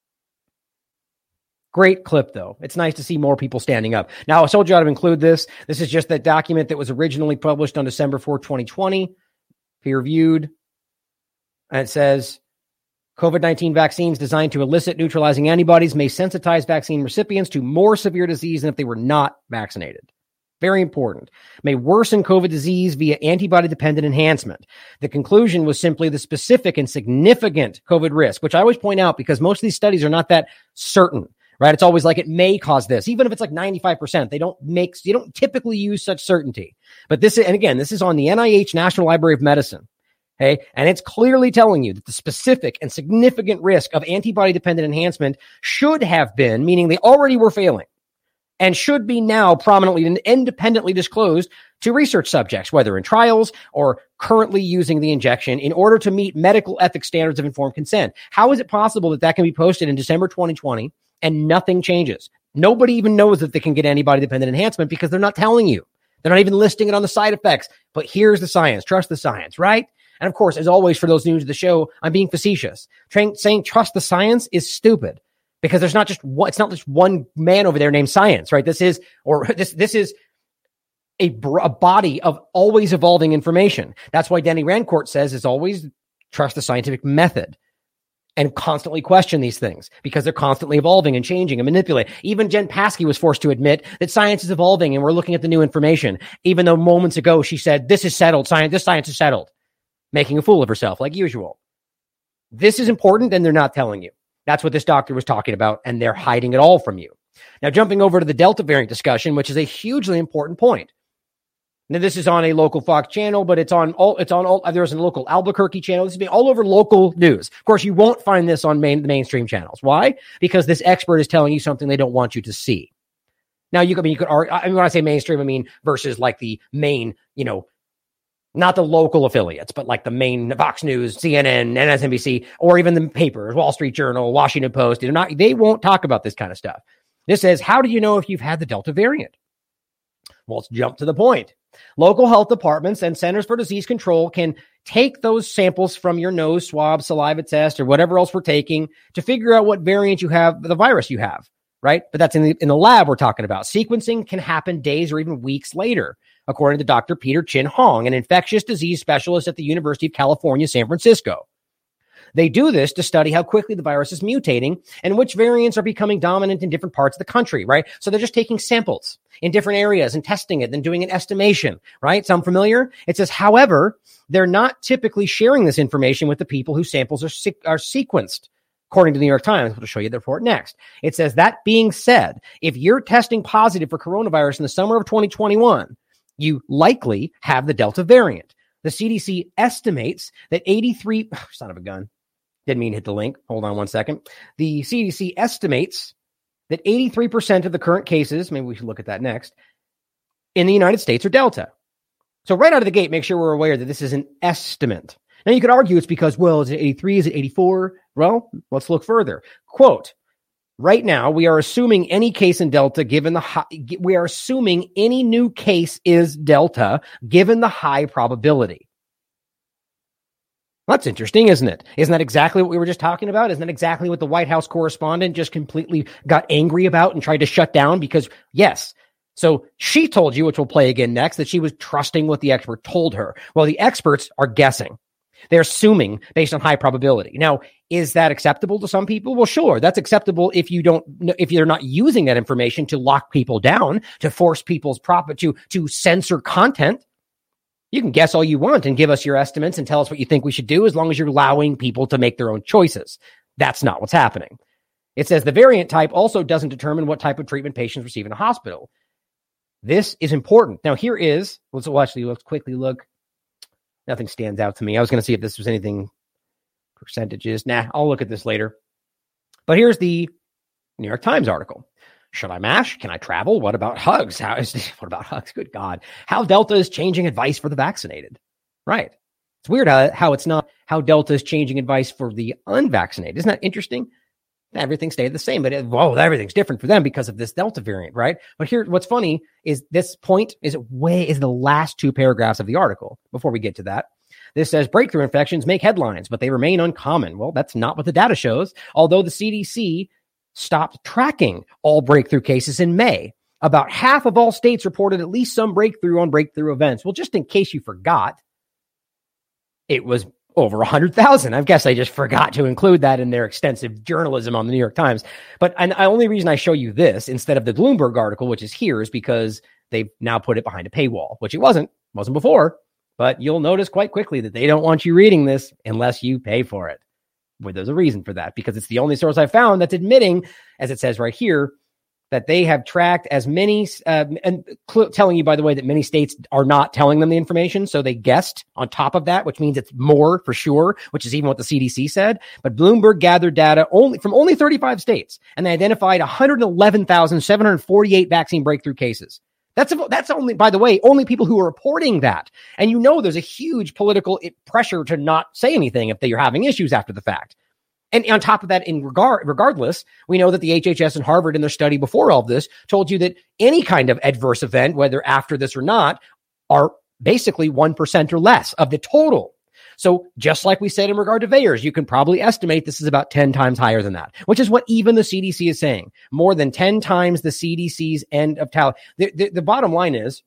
B: Great clip, though. It's nice to see more people standing up. Now, I told you I'd include this. This is just that document that was originally published on December fourth, twenty twenty, peer-reviewed. And it says, COVID nineteen vaccines designed to elicit neutralizing antibodies may sensitize vaccine recipients to more severe disease than if they were not vaccinated. Very important. May worsen COVID disease via antibody-dependent enhancement. The conclusion was simply the specific and significant COVID risk, which I always point out because most of these studies are not that certain, right? It's always like it may cause this, even if it's like ninety-five percent. They don't make, you don't typically use such certainty. But this, and again, this is on the N I H National Library of Medicine. Okay. And it's clearly telling you that the specific and significant risk of antibody-dependent enhancement should have been, meaning they already were failing, and should be now prominently and independently disclosed to research subjects, whether in trials or currently using the injection, in order to meet medical ethics standards of informed consent. How is it possible that that can be posted in December twenty twenty and nothing changes? Nobody even knows that they can get antibody-dependent enhancement because they're not telling you. They're not even listing it on the side effects. But here's the science. Trust the science, right? And of course, as always, for those new to the show, I'm being facetious. Tra- saying trust the science is stupid because there's not just one, it's not just one man over there named science, right? This is, or this, this is a, br- a body of always evolving information. That's why Denny Rancourt says is always trust the scientific method and constantly question these things because they're constantly evolving and changing and manipulating. Even Jen Psaki was forced to admit that science is evolving and we're looking at the new information, even though moments ago she said, this is settled, science, this science is settled. Making a fool of herself, like usual. This is important, and they're not telling you. That's what this doctor was talking about, and they're hiding it all from you. Now, jumping over to the Delta variant discussion, which is a hugely important point. Now, this is on a local Fox channel, but it's on all. It's on all. There's a local Albuquerque channel. This is being all over local news. Of course, you won't find this on main the mainstream channels. Why? Because this expert is telling you something they don't want you to see. Now, you could. I mean, you could. I mean, when I say mainstream, I mean versus like the main, you know. Not the local affiliates, but like the main Fox News, C N N, M S N B C, or even the papers, Wall Street Journal, Washington Post. They're not, they won't talk about this kind of stuff. This says, how do you know if you've had the Delta variant? Well, let's jump to the point. Local health departments and Centers for Disease Control can take those samples from your nose swab, saliva test, or whatever else we're taking to figure out what variant you have, the virus you have, right? But that's in the, in the lab we're talking about. Sequencing can happen days or even weeks later, according to Doctor Peter Chin Hong, an infectious disease specialist at the University of California, San Francisco. They do this to study how quickly the virus is mutating and which variants are becoming dominant in different parts of the country, right? So they're just taking samples in different areas and testing it, then doing an estimation, right? Sound familiar? It says, however, they're not typically sharing this information with the people whose samples are, se- are sequenced. According to the New York Times, I'll show you the report next. It says, that being said, if you're testing positive for coronavirus in the summer of twenty twenty-one, you likely have the Delta variant. The C D C estimates that eighty-three, oh, son of a gun, didn't mean to hit the link. Hold on one second. The C D C estimates that eighty-three percent of the current cases, maybe we should look at that next, in the United States are Delta. So right out of the gate, make sure we're aware that this is an estimate. Now you could argue it's because, well, is it eighty-three? Is it eighty-four? Well, let's look further. Quote, right now, we are assuming any case in Delta, given the high, we are assuming any new case is Delta, given the high probability. That's interesting, isn't it? Isn't that exactly what we were just talking about? Isn't that exactly what the White House correspondent just completely got angry about and tried to shut down? Because, yes, so she told you, which we'll play again next, that she was trusting what the expert told her. Well, the experts are guessing. They're assuming based on high probability. Now, is that acceptable to some people? Well, sure. That's acceptable if you don't, if you're not using that information to lock people down, to force people's profit, to, to censor content. You can guess all you want and give us your estimates and tell us what you think we should do as long as you're allowing people to make their own choices. That's not what's happening. It says the variant type also doesn't determine what type of treatment patients receive in a hospital. This is important. Now, here is, let's well, actually let's quickly look. Nothing stands out to me. I was going to see if this was anything percentages. Nah, I'll look at this later. But here's the New York Times article. Should I mask? Can I travel? What about hugs? How is this? What about hugs? Good God. How Delta is changing advice for the vaccinated. Right. It's weird how, how it's not how Delta is changing advice for the unvaccinated. Isn't that interesting? Everything stayed the same, but it, whoa, everything's different for them because of this Delta variant, right? But here, what's funny is this point is way is the last two paragraphs of the article. Before we get to that, this says breakthrough infections make headlines, but they remain uncommon. Well, that's not what the data shows. Although the C D C stopped tracking all breakthrough cases in May, about half of all states reported at least some breakthrough on breakthrough events. Well, just in case you forgot, it was over one hundred thousand. I guess I just forgot to include that in their extensive journalism on the New York Times. But and the only reason I show you this instead of the Bloomberg article, which is here, is because they've now put it behind a paywall, which it wasn't, wasn't before. But you'll notice quite quickly that they don't want you reading this unless you pay for it. Well, there's a reason for that, because it's the only source I found that's admitting, as it says right here, that they have tracked as many, uh, and cl- telling you, by the way, that many states are not telling them the information. So they guessed on top of that, which means it's more for sure, which is even what the C D C said. But Bloomberg gathered data only from only thirty-five states, and they identified one hundred eleven thousand seven hundred forty-eight vaccine breakthrough cases. That's, that's only, by the way, only people who are reporting that. And you know there's a huge political pressure to not say anything if they're having issues after the fact. And on top of that, in regard, regardless, we know that the H H S and Harvard in their study before all of this told you that any kind of adverse event, whether after this or not, are basically one percent or less of the total. So just like we said in regard to V A E R S, you can probably estimate this is about ten times higher than that, which is what even the C D C is saying. More than ten times the C D C's end of tally. The, the, the bottom line is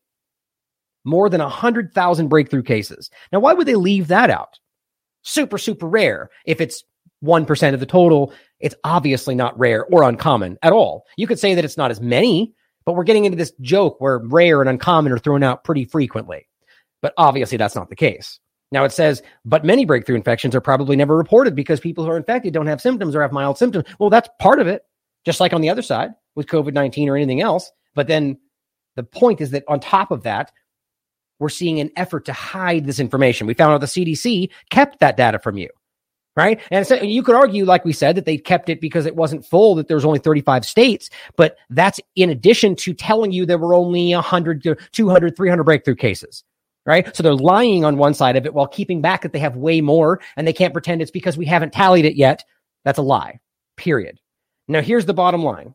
B: more than one hundred thousand breakthrough cases. Now, why would they leave that out? Super, super rare. If it's one percent of the total, it's obviously not rare or uncommon at all. You could say that it's not as many, but we're getting into this joke where rare and uncommon are thrown out pretty frequently. But obviously that's not the case. Now it says, but many breakthrough infections are probably never reported because people who are infected don't have symptoms or have mild symptoms. Well, that's part of it, just like on the other side with COVID nineteen or anything else. But then the point is that on top of that, we're seeing an effort to hide this information. We found out the C D C kept that data from you. Right. And so you could argue, like we said, that they kept it because it wasn't full, that there was only thirty-five states. But that's in addition to telling you there were only one hundred, two hundred, three hundred breakthrough cases. Right. So they're lying on one side of it while keeping back that they have way more, and they can't pretend it's because we haven't tallied it yet. That's a lie. Period. Now, here's the bottom line.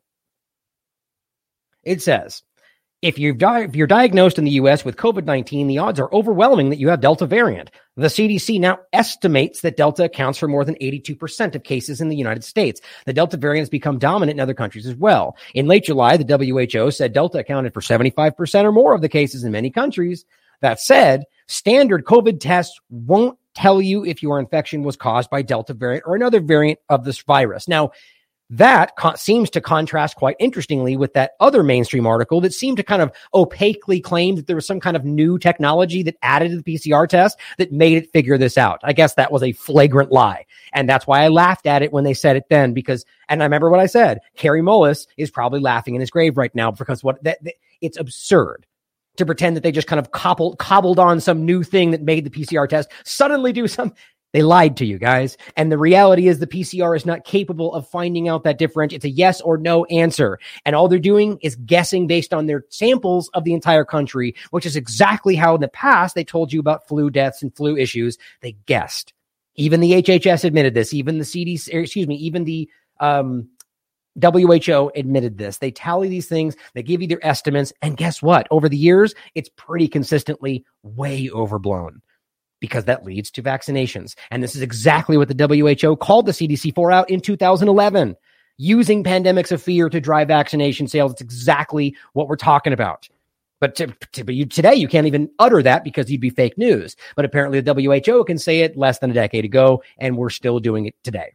B: It says, If, you've di- if you're diagnosed in the U S with COVID nineteen, the odds are overwhelming that you have Delta variant. The C D C now estimates that Delta accounts for more than eighty-two percent of cases in the United States. The Delta variant has become dominant in other countries as well. In late July, the W H O said Delta accounted for seventy-five percent or more of the cases in many countries. That said, standard COVID tests won't tell you if your infection was caused by Delta variant or another variant of this virus. Now, that co- seems to contrast quite interestingly with that other mainstream article that seemed to kind of opaquely claim that there was some kind of new technology that added to the P C R test that made it figure this out. I guess that was a flagrant lie. And that's why I laughed at it when they said it then, because, and I remember what I said, Kary Mullis is probably laughing in his grave right now because what that, that it's absurd to pretend that they just kind of cobbled, cobbled on some new thing that made the P C R test suddenly do some. They lied to you guys. And the reality is the P C R is not capable of finding out that difference. It's a yes or no answer. And all they're doing is guessing based on their samples of the entire country, which is exactly how in the past they told you about flu deaths and flu issues. They guessed. Even the H H S admitted this. Even the C D C, excuse me, even the um, W H O admitted this. They tally these things. They give you their estimates. And guess what? Over the years, it's pretty consistently way overblown, because that leads to vaccinations. And this is exactly what the W H O called the C D C for out in two thousand eleven, using pandemics of fear to drive vaccination sales. It's exactly what we're talking about. But, to, to, but you, today, you can't even utter that because you'd be fake news. But apparently the W H O can say it less than a decade ago, and we're still doing it today.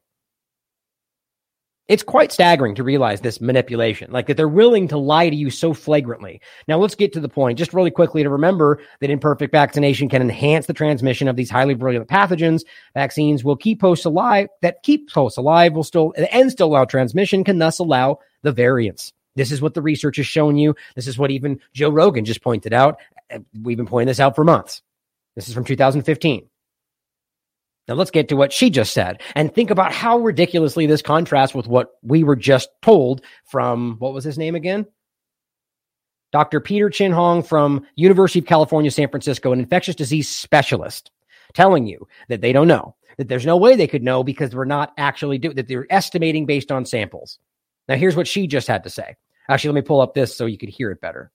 B: It's quite staggering to realize this manipulation, like that they're willing to lie to you so flagrantly. Now, let's get to the point just really quickly to remember that imperfect vaccination can enhance the transmission of these highly virulent pathogens. Vaccines will keep hosts alive, that keep hosts alive will still, and still allow transmission, can thus allow the variants. This is what the research has shown you. This is what even Joe Rogan just pointed out. We've been pointing this out for months. This is from two thousand fifteen. Now let's get to what she just said and think about how ridiculously this contrasts with what we were just told from, what was his name again? Doctor Peter Chin Hong from University of California, San Francisco, an infectious disease specialist, telling you that they don't know, that there's no way they could know because we're not actually doing, that they're estimating based on samples. Now here's what she just had to say. Actually, let me pull up this so you could hear it better.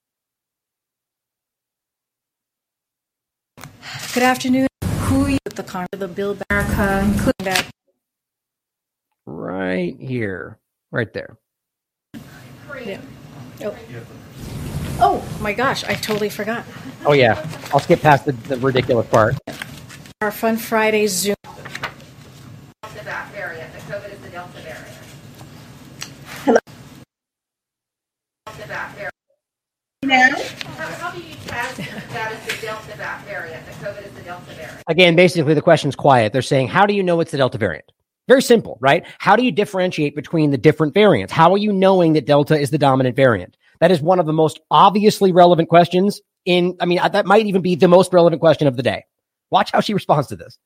E: Good afternoon. Who you the car the Build America, including that
B: right here, right there.
E: Yeah. Oh. oh my gosh, I totally forgot.
B: Oh yeah, I'll skip past the, the ridiculous part.
E: Our Fun Friday Zoom.
F: Delta variant. The COVID is the Delta variant.
E: Hello.
F: Delta variant.
E: Now?
F: How, how do you test that is the Delta variant? The COVID is the Delta variant.
B: Again, basically the question's quiet. They're saying, how do you know it's the Delta variant? Very simple, right? How do you differentiate between the different variants? How are you knowing that Delta is the dominant variant? That is one of the most obviously relevant questions in, I mean, that might even be the most relevant question of the day. Watch how she responds to this.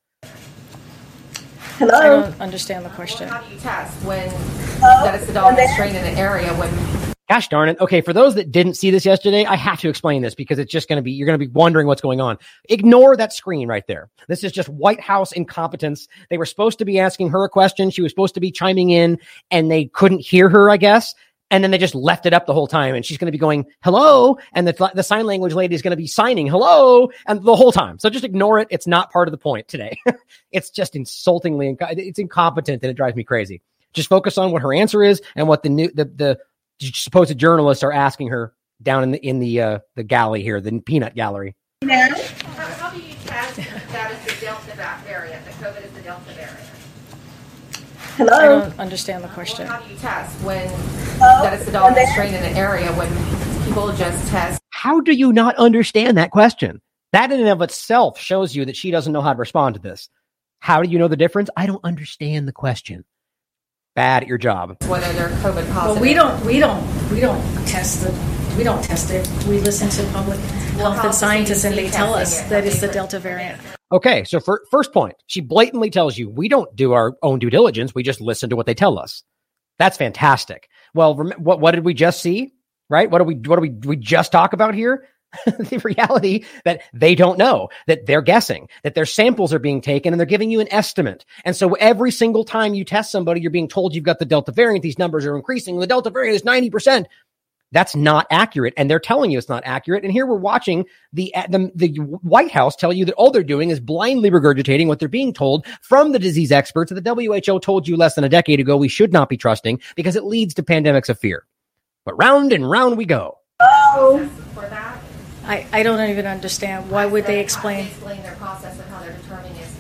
E: Hello? I don't understand the question.
F: How do you test when Hello? That is the dominant strain in an area when...
B: Gosh darn it. Okay, for those that didn't see this yesterday, I have to explain this because it's just going to be, you're going to be wondering what's going on. Ignore that screen right there. This is just White House incompetence. They were supposed to be asking her a question. She was supposed to be chiming in and they couldn't hear her, I guess. And then they just left it up the whole time. And she's going to be going, hello. And the, the sign language lady is going to be signing hello and the whole time. So just ignore it. It's not part of the point today. It's just insultingly, it's incompetent and it drives me crazy. Just focus on what her answer is and what the new, the, the, supposed journalists are asking her down in the in the uh, the galley here, the peanut gallery.
F: Now, how, how do you test that is the Delta variant? The COVID is the Delta variant.
E: Hello. I don't understand the question.
F: How do you test when Hello? That is the dominant strain in an area when people just test?
B: How do you not understand that question? That in and of itself shows you that she doesn't know how to respond to this. How do you know the difference? I don't understand the question. Bad at your job.
F: Whether they're COVID positive.
E: Well, we don't, we don't, we don't test the, we don't test it. We listen to public well, health and scientists, and they tell us it? that it's the Delta variant.
B: Okay, so for first point, she blatantly tells you we don't do our own due diligence. We just listen to what they tell us. That's fantastic. Well, rem- what what did we just see? Right? What do we what do we we just talk about here? The reality that they don't know, that they're guessing, that their samples are being taken and they're giving you an estimate. And so every single time you test somebody, you're being told you've got the Delta variant. These numbers are increasing. The Delta variant is ninety percent. That's not accurate. And they're telling you it's not accurate. And here we're watching the, the, the White House tell you that all they're doing is blindly regurgitating what they're being told from the disease experts that the W H O told you less than a decade ago we should not be trusting because it leads to pandemics of fear. But round and round we go.
F: Oh. For that.
E: I, I don't even understand. Why would they explain?
F: They explain their process of how they're determining if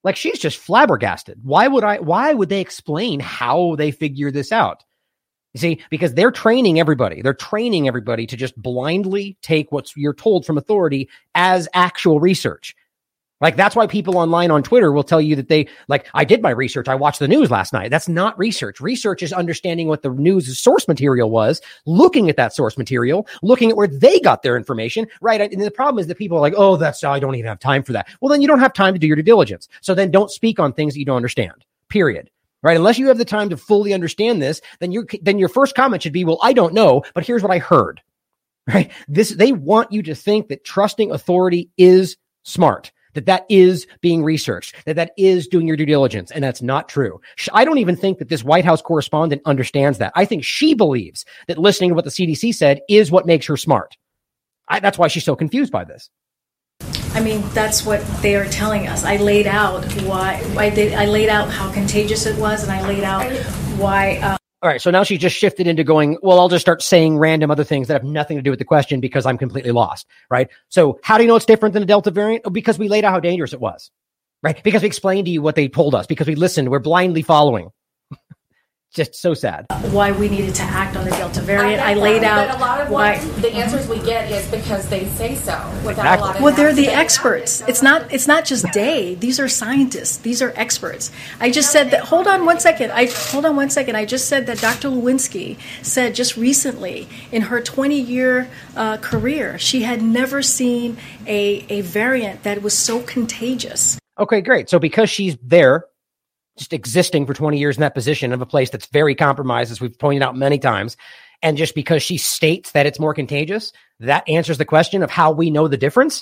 B: Like, she's just flabbergasted. Why would I, why would they explain how they figure this out? You see, because they're training everybody. They're training everybody to just blindly take what you're told from authority as actual research. Like, that's why people online on Twitter will tell you that they, like, I did my research. I watched the news last night. That's not research. Research is understanding what the news source material was, looking at that source material, looking at where they got their information, right? And the problem is that people are like, oh, that's, I don't even have time for that. Well, then you don't have time to do your due diligence. So then don't speak on things that you don't understand, period. Right? Unless you have the time to fully understand this, then your then your first comment should be, well, I don't know, but here's what I heard. Right? This, they want you to think that trusting authority is smart, that that is being researched, that that is doing your due diligence, and that's not true. I don't even think that this White House correspondent understands that. I think she believes that listening to what the C D C said is what makes her smart. I, that's why she's so confused by this.
E: I mean, that's what they are telling us. I laid out why, why they, I laid out how contagious it was, and I laid out why. Uh,
B: All right, so now she just shifted into going, well, I'll just start saying random other things that have nothing to do with the question because I'm completely lost, right? So how do you know it's different than the Delta variant? Oh, because we laid out how dangerous it was, right? Because we explained to you what they told us, because we listened, we're blindly following. Just so sad.
E: Why we needed to act on the Delta variant. I, I laid
F: that,
E: out
F: but a lot of
E: why
F: what the answers we get is because they say so. Without
B: exactly.
F: a lot of
E: well, they're the
F: they
E: experts. It's not. It's not just they. These are scientists. These are experts. I just said that. Hold on one second. I hold on one second. I just said that Doctor Lewinsky said just recently in her twenty-year uh, career, she had never seen a a variant that was so contagious.
B: Okay, great. So because she's there, just existing for twenty years in that position of a place that's very compromised, as we've pointed out many times, and just because she states that it's more contagious, that answers the question of how we know the difference?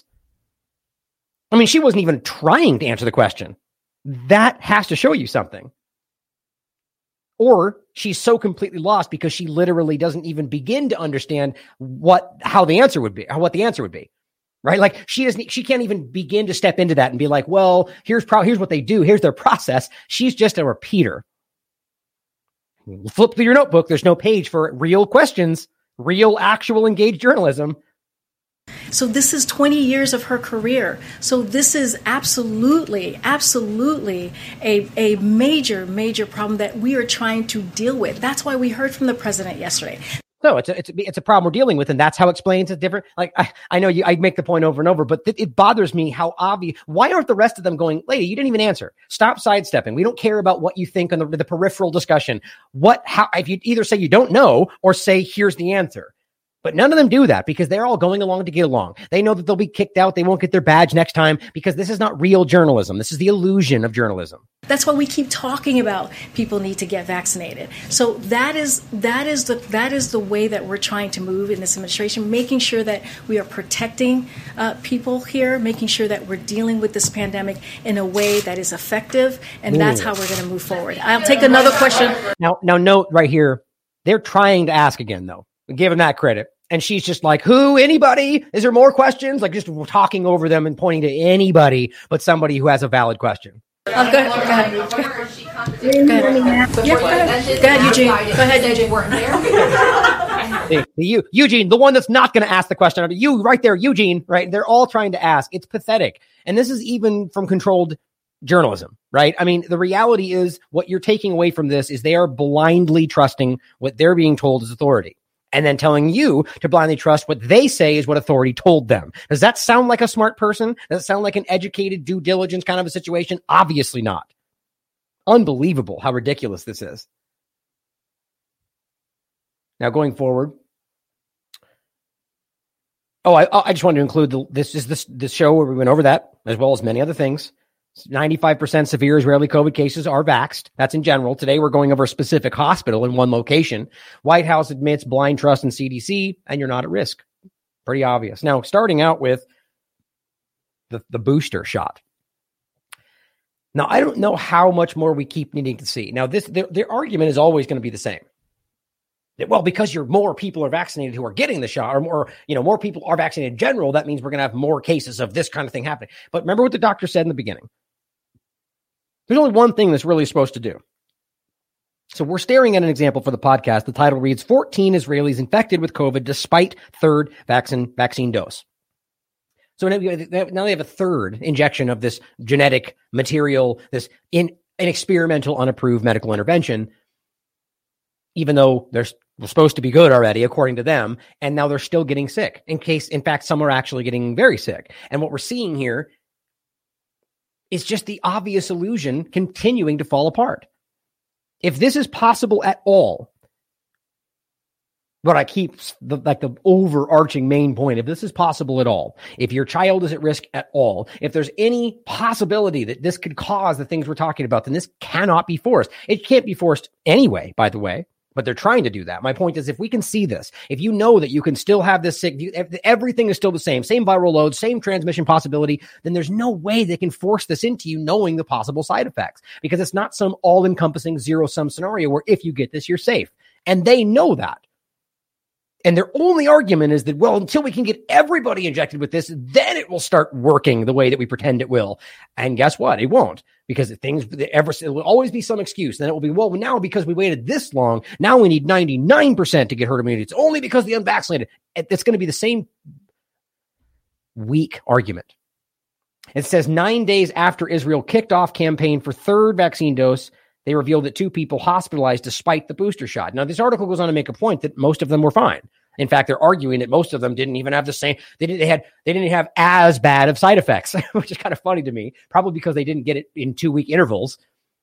B: I mean, she wasn't even trying to answer the question. That has to show you something. Or she's so completely lost because she literally doesn't even begin to understand what how the answer would be, what the answer would be. Right? Like, she doesn't, she can't even begin to step into that and be like, well, here's pro- here's what they do. Here's their process. She's just a repeater. Flip through your notebook. There's no page for real questions, real, actual engaged journalism.
E: So this is twenty years of her career. So this is absolutely, absolutely a, a major, major problem that we are trying to deal with. That's why we heard from the president yesterday.
B: No, it's a, it's a, it's a problem we're dealing with, and that's how it explains it's different. Like, I, I know you, I make the point over and over, but th- it bothers me how obvious. Why aren't the rest of them going, lady, you didn't even answer. Stop sidestepping. We don't care about what you think on the, the peripheral discussion. What, how, if you either say you don't know or say, here's the answer. But none of them do that because they're all going along to get along. They know that they'll be kicked out. They won't get their badge next time because this is not real journalism. This is the illusion of journalism.
E: That's why we keep talking about people need to get vaccinated. So that is that is the that is the way that we're trying to move in this administration, making sure that we are protecting uh, people here, making sure that we're dealing with this pandemic in a way that is effective, and that's how we're going to move forward. I'll take another question.
B: Now, now note right here, they're trying to ask again, though. Give them that credit. And she's just like, who, anybody? Is there more questions? Like, just talking over them and pointing to anybody but somebody who has a valid question.
E: Oh, go ahead. Go ahead. Go ahead. Go ahead. Yeah, go ahead. Go ahead, Eugene. Go ahead, Eugene.
B: the, the, Eugene, the one that's not going to ask the question. You right there, Eugene, right? They're all trying to ask. It's pathetic. And this is even from controlled journalism, right? I mean, the reality is what you're taking away from this is they are blindly trusting what they're being told is authority, and then telling you to blindly trust what they say is what authority told them. Does that sound like a smart person? Does it sound like an educated due diligence kind of a situation? Obviously not. Unbelievable how ridiculous this is. Now, going forward. Oh, I, I just wanted to include the, this is this, this show where we went over that, as well as many other things. ninety-five percent severe Israeli COVID cases are vaxxed. That's in general. Today, we're going over a specific hospital in one location. White House admits blind trust in C D C, and you're not at risk. Pretty obvious. Now, starting out with the, the booster shot. Now, I don't know how much more we keep needing to see. Now, this their, their argument is always going to be the same. Well, because you're more people are vaccinated who are getting the shot, or more, you know, more people are vaccinated in general, that means we're going to have more cases of this kind of thing happening. But remember what the doctor said in the beginning. There's only one thing that's really supposed to do. So we're staring at an example for the podcast. The title reads, fourteen Israelis infected with COVID despite third vaccine vaccine dose. So now they have a third injection of this genetic material, this in an experimental, unapproved medical intervention, even though they're supposed to be good already, according to them, and now they're still getting sick. In case, in fact, some are actually getting very sick. And what we're seeing here is just the obvious illusion continuing to fall apart. If this is possible at all, what I keep the, like the overarching main point, if this is possible at all, if your child is at risk at all, if there's any possibility that this could cause the things we're talking about, then this cannot be forced. It can't be forced anyway, by the way, but they're trying to do that. My point is, if we can see this, if you know that you can still have this sick, if everything is still the same, same viral load, same transmission possibility, then there's no way they can force this into you knowing the possible side effects, because it's not some all-encompassing zero-sum scenario where if you get this, you're safe. And they know that. And their only argument is that, well, until we can get everybody injected with this, then it will start working the way that we pretend it will. And guess what? It won't, because if things ever, it will always be some excuse. Then it will be, well, now because we waited this long, now we need ninety-nine percent to get herd immunity. It's only because the unvaccinated. It's going to be the same weak argument. It says nine days after Israel kicked off campaign for third vaccine dose, they revealed that two people hospitalized despite the booster shot. Now, this article goes on to make a point that most of them were fine. In fact, they're arguing that most of them didn't even have the same, they didn't, they had, they didn't have as bad of side effects, which is kind of funny to me, probably because they didn't get it in two week intervals,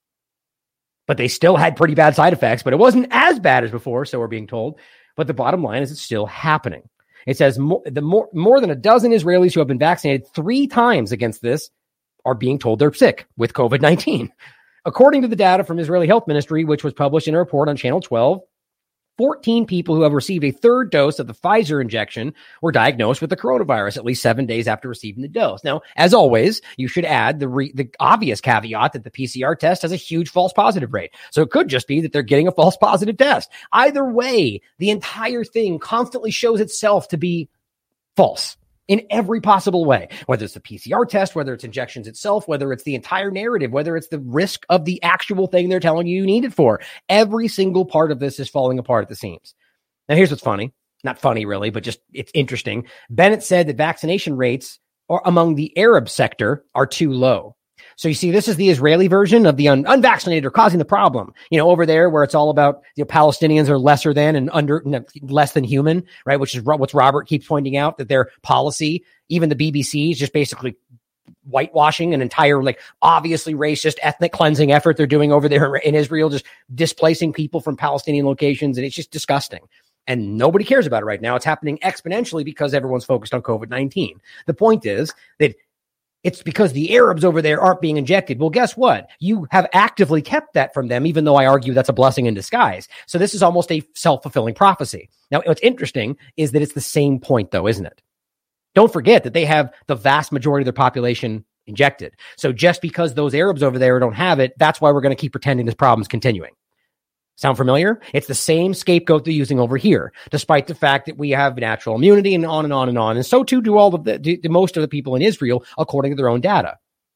B: but they still had pretty bad side effects, but it wasn't as bad as before. So we're being told, but the bottom line is it's still happening. It says more, the more, more than a dozen Israelis who have been vaccinated three times against this are being told they're sick with COVID nineteen. According to the data from Israeli Health Ministry, which was published in a report on Channel twelve, fourteen people who have received a third dose of the Pfizer injection were diagnosed with the coronavirus at least seven days after receiving the dose. Now, as always, you should add the re- the obvious caveat that the P C R test has a huge false positive rate. So it could just be that they're getting a false positive test. Either way, the entire thing constantly shows itself to be false in every possible way, whether it's the P C R test, whether it's injections itself, whether it's the entire narrative, whether it's the risk of the actual thing they're telling you you need it for. Every single part of this is falling apart at the seams. Now, here's what's funny. Not funny, really, but just it's interesting. Bennett said that vaccination rates are among the Arab sector are too low. So you see, this is the Israeli version of the un- unvaccinated are causing the problem. You know, over there where it's all about, you know, Palestinians are lesser than and under no, less than human, right? Which is what Robert keeps pointing out, that their policy, even the B B C, is just basically whitewashing an entire, like, obviously racist ethnic cleansing effort they're doing over there in Israel, just displacing people from Palestinian locations. And it's just disgusting. And nobody cares about it right now. It's happening exponentially because everyone's focused on COVID nineteen. The point is that it's because the Arabs over there aren't being injected. Well, guess what? You have actively kept that from them, even though I argue that's a blessing in disguise. So this is almost a self-fulfilling prophecy. Now, what's interesting is that it's the same point, though, isn't it? Don't forget that they have the vast majority of their population injected. So just because those Arabs over there don't have it, that's why we're going to keep pretending this problem's continuing. Sound familiar? It's the same scapegoat they're using over here, despite the fact that we have natural immunity and on and on and on. And so too do all of the, do, do most of the people in Israel, according to their own data.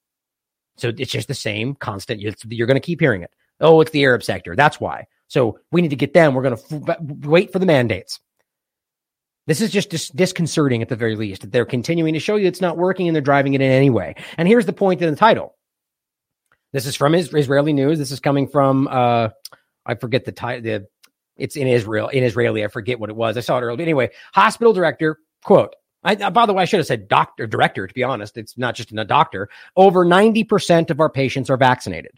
B: So it's just the same constant. It's, you're going to keep hearing it. Oh, it's the Arab sector. That's why. So we need to get them. We're going to f- wait for the mandates. This is just dis- disconcerting at the very least, that they're continuing to show you it's not working and they're driving it in anyway. And here's the point in the title. This is from is- Israeli news. This is coming from, uh, I forget the title. The, it's in Israel, in Israeli. I forget what it was. I saw it earlier. But anyway, hospital director, quote, I, by the way, I should have said doctor, director, to be honest. It's not just a doctor. Over ninety percent of our patients are vaccinated.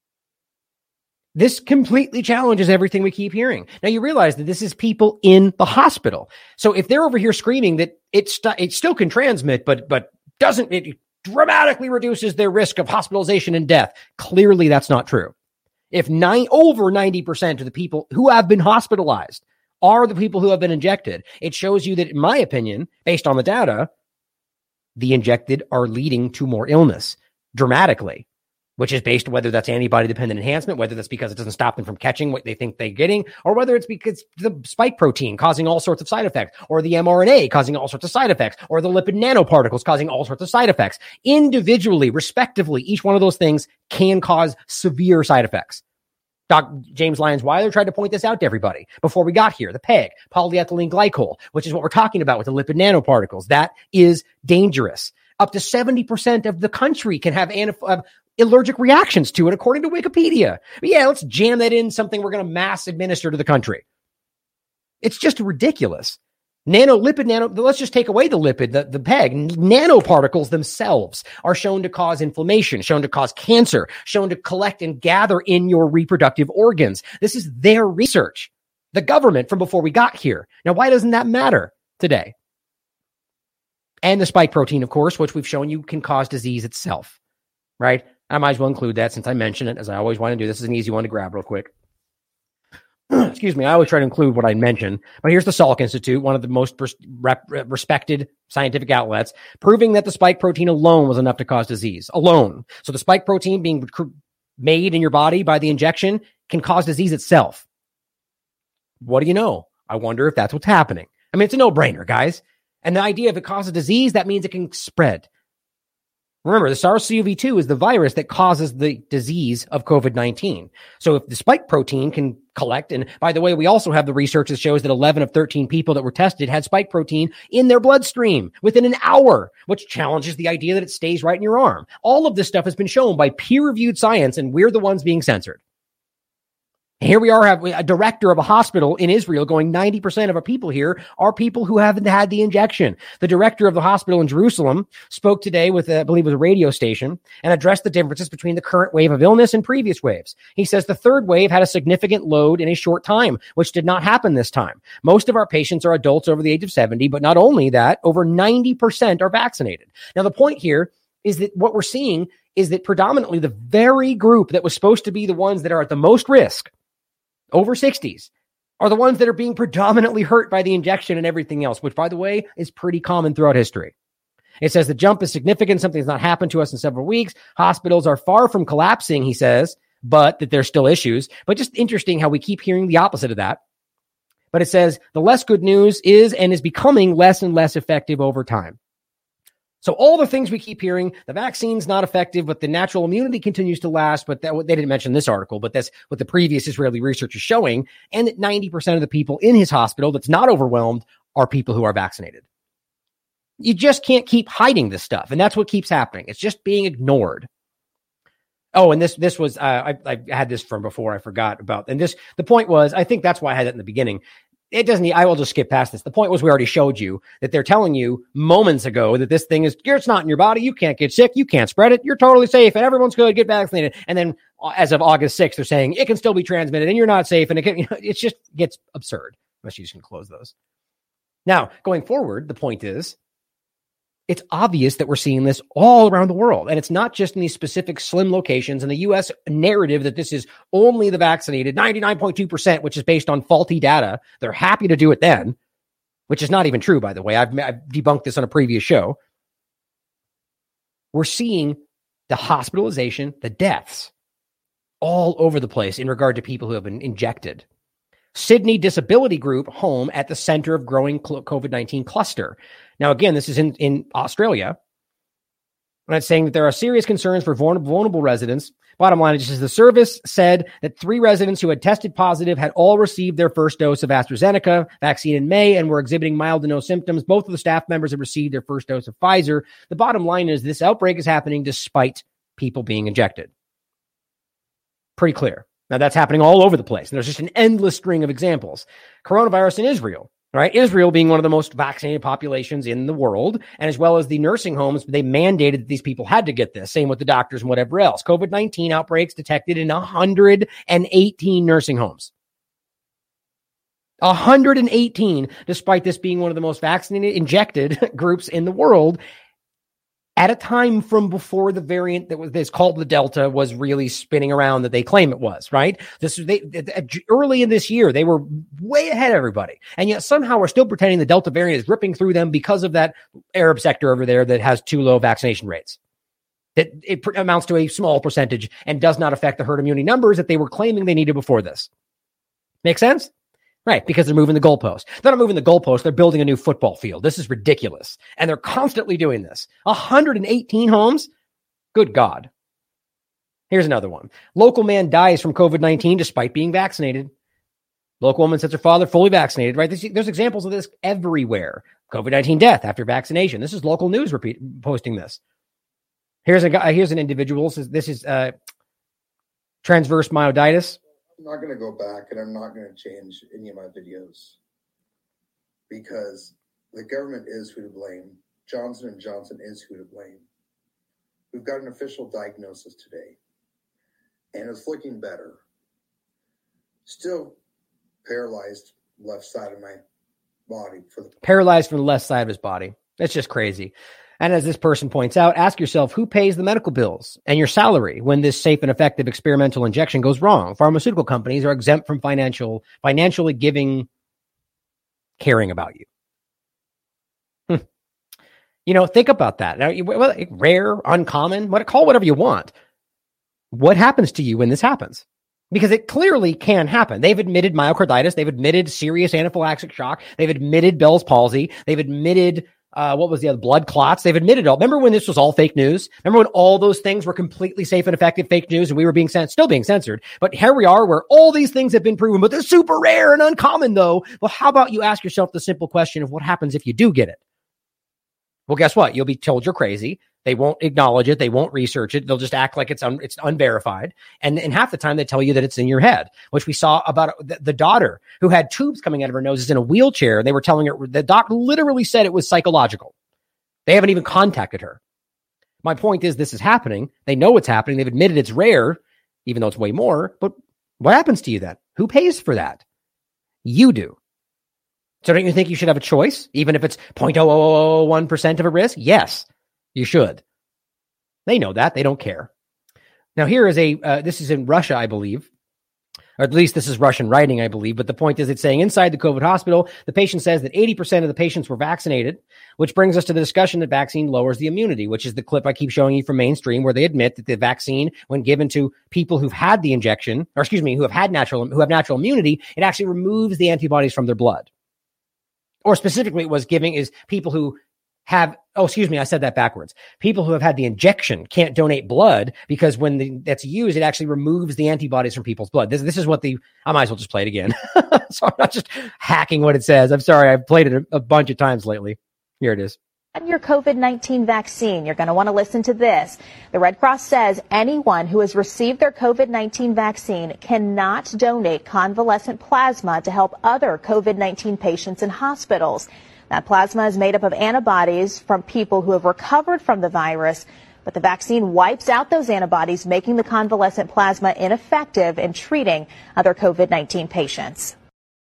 B: This completely challenges everything we keep hearing. Now, you realize that this is people in the hospital. So if they're over here screaming that it, st- it still can transmit, but but doesn't, it dramatically reduces their risk of hospitalization and death, clearly that's not true. If nine, over ninety percent of the people who have been hospitalized are the people who have been injected, it shows you that, in my opinion, based on the data, the injected are leading to more illness dramatically, which is based on whether that's antibody-dependent enhancement, whether that's because it doesn't stop them from catching what they think they're getting, or whether it's because the spike protein causing all sorts of side effects, or the mRNA causing all sorts of side effects, or the lipid nanoparticles causing all sorts of side effects. Individually, respectively, each one of those things can cause severe side effects. Doc James Lyons Weiler tried to point this out to everybody before we got here. The P E G, polyethylene glycol, which is what we're talking about with the lipid nanoparticles. That is dangerous. Up to seventy percent of the country can have anaph- uh, allergic reactions to it, according to Wikipedia. But yeah, let's jam that in something we're going to mass administer to the country. It's just ridiculous. Nanolipid, nano, let's just take away the lipid, the, the P E G. Nanoparticles themselves are shown to cause inflammation, shown to cause cancer, shown to collect and gather in your reproductive organs. This is their research. The government from before we got here. Now, why doesn't that matter today? And the spike protein, of course, which we've shown you can cause disease itself, right? I might as well include that since I mentioned it, as I always want to do. This is an easy one to grab real quick. Excuse me, I always try to include what I mentioned, but here's the Salk Institute, one of the most rep- respected scientific outlets, proving that the spike protein alone was enough to cause disease. Alone. So the spike protein being made in your body by the injection can cause disease itself. What do you know? I wonder if that's what's happening. I mean, it's a no-brainer, guys. And the idea if it causes disease, that means it can spread. Remember, the SARS C o V two is the virus that causes the disease of COVID nineteen. So if the spike protein can collect, and by the way, we also have the research that shows that eleven of thirteen people that were tested had spike protein in their bloodstream within an hour, which challenges the idea that it stays right in your arm. All of this stuff has been shown by peer-reviewed science, and we're the ones being censored. Here we are, have a director of a hospital in Israel going ninety percent of our people here are people who haven't had the injection. The director of the hospital in Jerusalem spoke today with, a, I believe it was a radio station, and addressed the differences between the current wave of illness and previous waves. He says the third wave had a significant load in a short time, which did not happen this time. Most of our patients are adults over the age of seventy, but not only that, over ninety percent are vaccinated. Now, the point here is that what we're seeing is that predominantly the very group that was supposed to be the ones that are at the most risk, over sixties, are the ones that are being predominantly hurt by the injection and everything else, which, by the way, is pretty common throughout history. It says the jump is significant. Something has not happened to us in several weeks. Hospitals are far from collapsing, he says, but that there's still issues. But just interesting how we keep hearing the opposite of that. But it says the less good news is and is becoming less and less effective over time. So all the things we keep hearing, the vaccine's not effective, but the natural immunity continues to last. But that, they didn't mention this article, but that's what the previous Israeli research is showing. And that ninety percent of the people in his hospital that's not overwhelmed are people who are vaccinated. You just can't keep hiding this stuff. And that's what keeps happening. It's just being ignored. Oh, and this this was, uh, I, I had this from before. I forgot about, and this, the point was, I think that's why I had it in the beginning. It doesn't need, I will just skip past this. The point was we already showed you that they're telling you moments ago that this thing is, it's not in your body. You can't get sick. You can't spread it. You're totally safe and everyone's good. Get vaccinated. And then as of August sixth, they're saying it can still be transmitted and you're not safe. And it can, you know, it just gets absurd. Unless you just can close those. Now, going forward, the point is, it's obvious that we're seeing this all around the world. And it's not just in these specific slim locations. In the U S narrative that this is only the vaccinated, ninety-nine point two percent, which is based on faulty data. They're happy to do it then, which is not even true, by the way. I've, I've debunked this on a previous show. We're seeing the hospitalization, the deaths all over the place in regard to people who have been injected. Sydney Disability Group, home at the center of growing COVID nineteen cluster. Now, again, this is in, in Australia. And it's saying that there are serious concerns for vulnerable residents. Bottom line is the service said that three residents who had tested positive had all received their first dose of AstraZeneca vaccine in May and were exhibiting mild to no symptoms. Both of the staff members have received their first dose of Pfizer. The bottom line is this outbreak is happening despite people being injected. Pretty clear. Now, that's happening all over the place. And there's just an endless string of examples. Coronavirus in Israel, right? Israel being one of the most vaccinated populations in the world, and as well as the nursing homes, they mandated that these people had to get this. Same with the doctors and whatever else. COVID nineteen outbreaks detected in one hundred eighteen nursing homes. one hundred eighteen, despite this being one of the most vaccinated, injected groups in the world, at a time from before the variant that was this called the Delta was really spinning around that they claim it was, right? This they early in this year, they were way ahead of everybody. And yet somehow we're still pretending the Delta variant is ripping through them because of that Arab sector over there that has too low vaccination rates. It, it amounts to a small percentage and does not affect the herd immunity numbers that they were claiming they needed before this. Make sense? Right, because they're moving the goalpost. They're not moving the goalpost. They're building a new football field. This is ridiculous. And they're constantly doing this. one hundred eighteen homes? Good God. Here's another one. Local man dies from COVID nineteen despite being vaccinated. Local woman says her father fully vaccinated, right? There's, there's examples of this everywhere. COVID nineteen death after vaccination. This is local news repeat, posting this. Here's a guy, here's an individual. This is, this is uh, transverse myoiditis.
G: I'm not going to go back and I'm not going to change any of my videos because the government is who to blame. Johnson and Johnson is who to blame. We've got an official diagnosis today and it's looking better. Still paralyzed left side of my body. For the
B: Paralyzed from the left side of his body. That's just crazy. And as this person points out, ask yourself who pays the medical bills and your salary when this safe and effective experimental injection goes wrong. Pharmaceutical companies are exempt from financial, financially giving, caring about you. Hmm. You know, think about that. Now, well, rare, uncommon, what call whatever you want. What happens to you when this happens? Because it clearly can happen. They've admitted myocarditis. They've admitted serious anaphylactic shock. They've admitted Bell's palsy. They've admitted, uh, what was the other, blood clots. They've admitted all. Remember when this was all fake news? Remember when all those things were completely safe and effective fake news and we were being cens- still being censored? But here we are where all these things have been proven, but they're super rare and uncommon though. Well, how about you ask yourself the simple question of what happens if you do get it? Well, guess what? You'll be told you're crazy. They won't acknowledge it. They won't research it. They'll just act like it's un, it's unverified. And, and half the time they tell you that it's in your head, which we saw about the, the daughter who had tubes coming out of her noses in a wheelchair. And they were telling her, the doc literally said it was psychological. They haven't even contacted her. My point is this is happening. They know it's happening. They've admitted it's rare, even though it's way more. But what happens to you then? Who pays for that? You do. So don't you think you should have a choice, even if it's zero point zero zero zero one percent of a risk? Yes. You should. They know that. They don't care. Now, here is a, uh, this is in Russia, I believe, or at least this is Russian writing, I believe. But the point is it's saying inside the COVID hospital, the patient says that eighty percent of the patients were vaccinated, which brings us to the discussion that vaccine lowers the immunity, which is the clip I keep showing you from mainstream where they admit that the vaccine, when given to people who've had the injection, or excuse me, who have had natural, who have natural immunity, it actually removes the antibodies from their blood. Or specifically it was giving is people who have, oh, excuse me, I said that backwards. People who have had the injection can't donate blood because when the, that's used, it actually removes the antibodies from people's blood. This, this is what the, I might as well just play it again. So I'm not just hacking what it says. I'm sorry. I've played it a, a bunch of times lately. Here it is.
H: And your COVID nineteen vaccine, you're going to want to listen to this. The Red Cross says anyone who has received their COVID nineteen vaccine cannot donate convalescent plasma to help other COVID nineteen patients in hospitals. That plasma is made up of antibodies from people who have recovered from the virus, but the vaccine wipes out those antibodies, making the convalescent plasma ineffective in treating other COVID nineteen patients.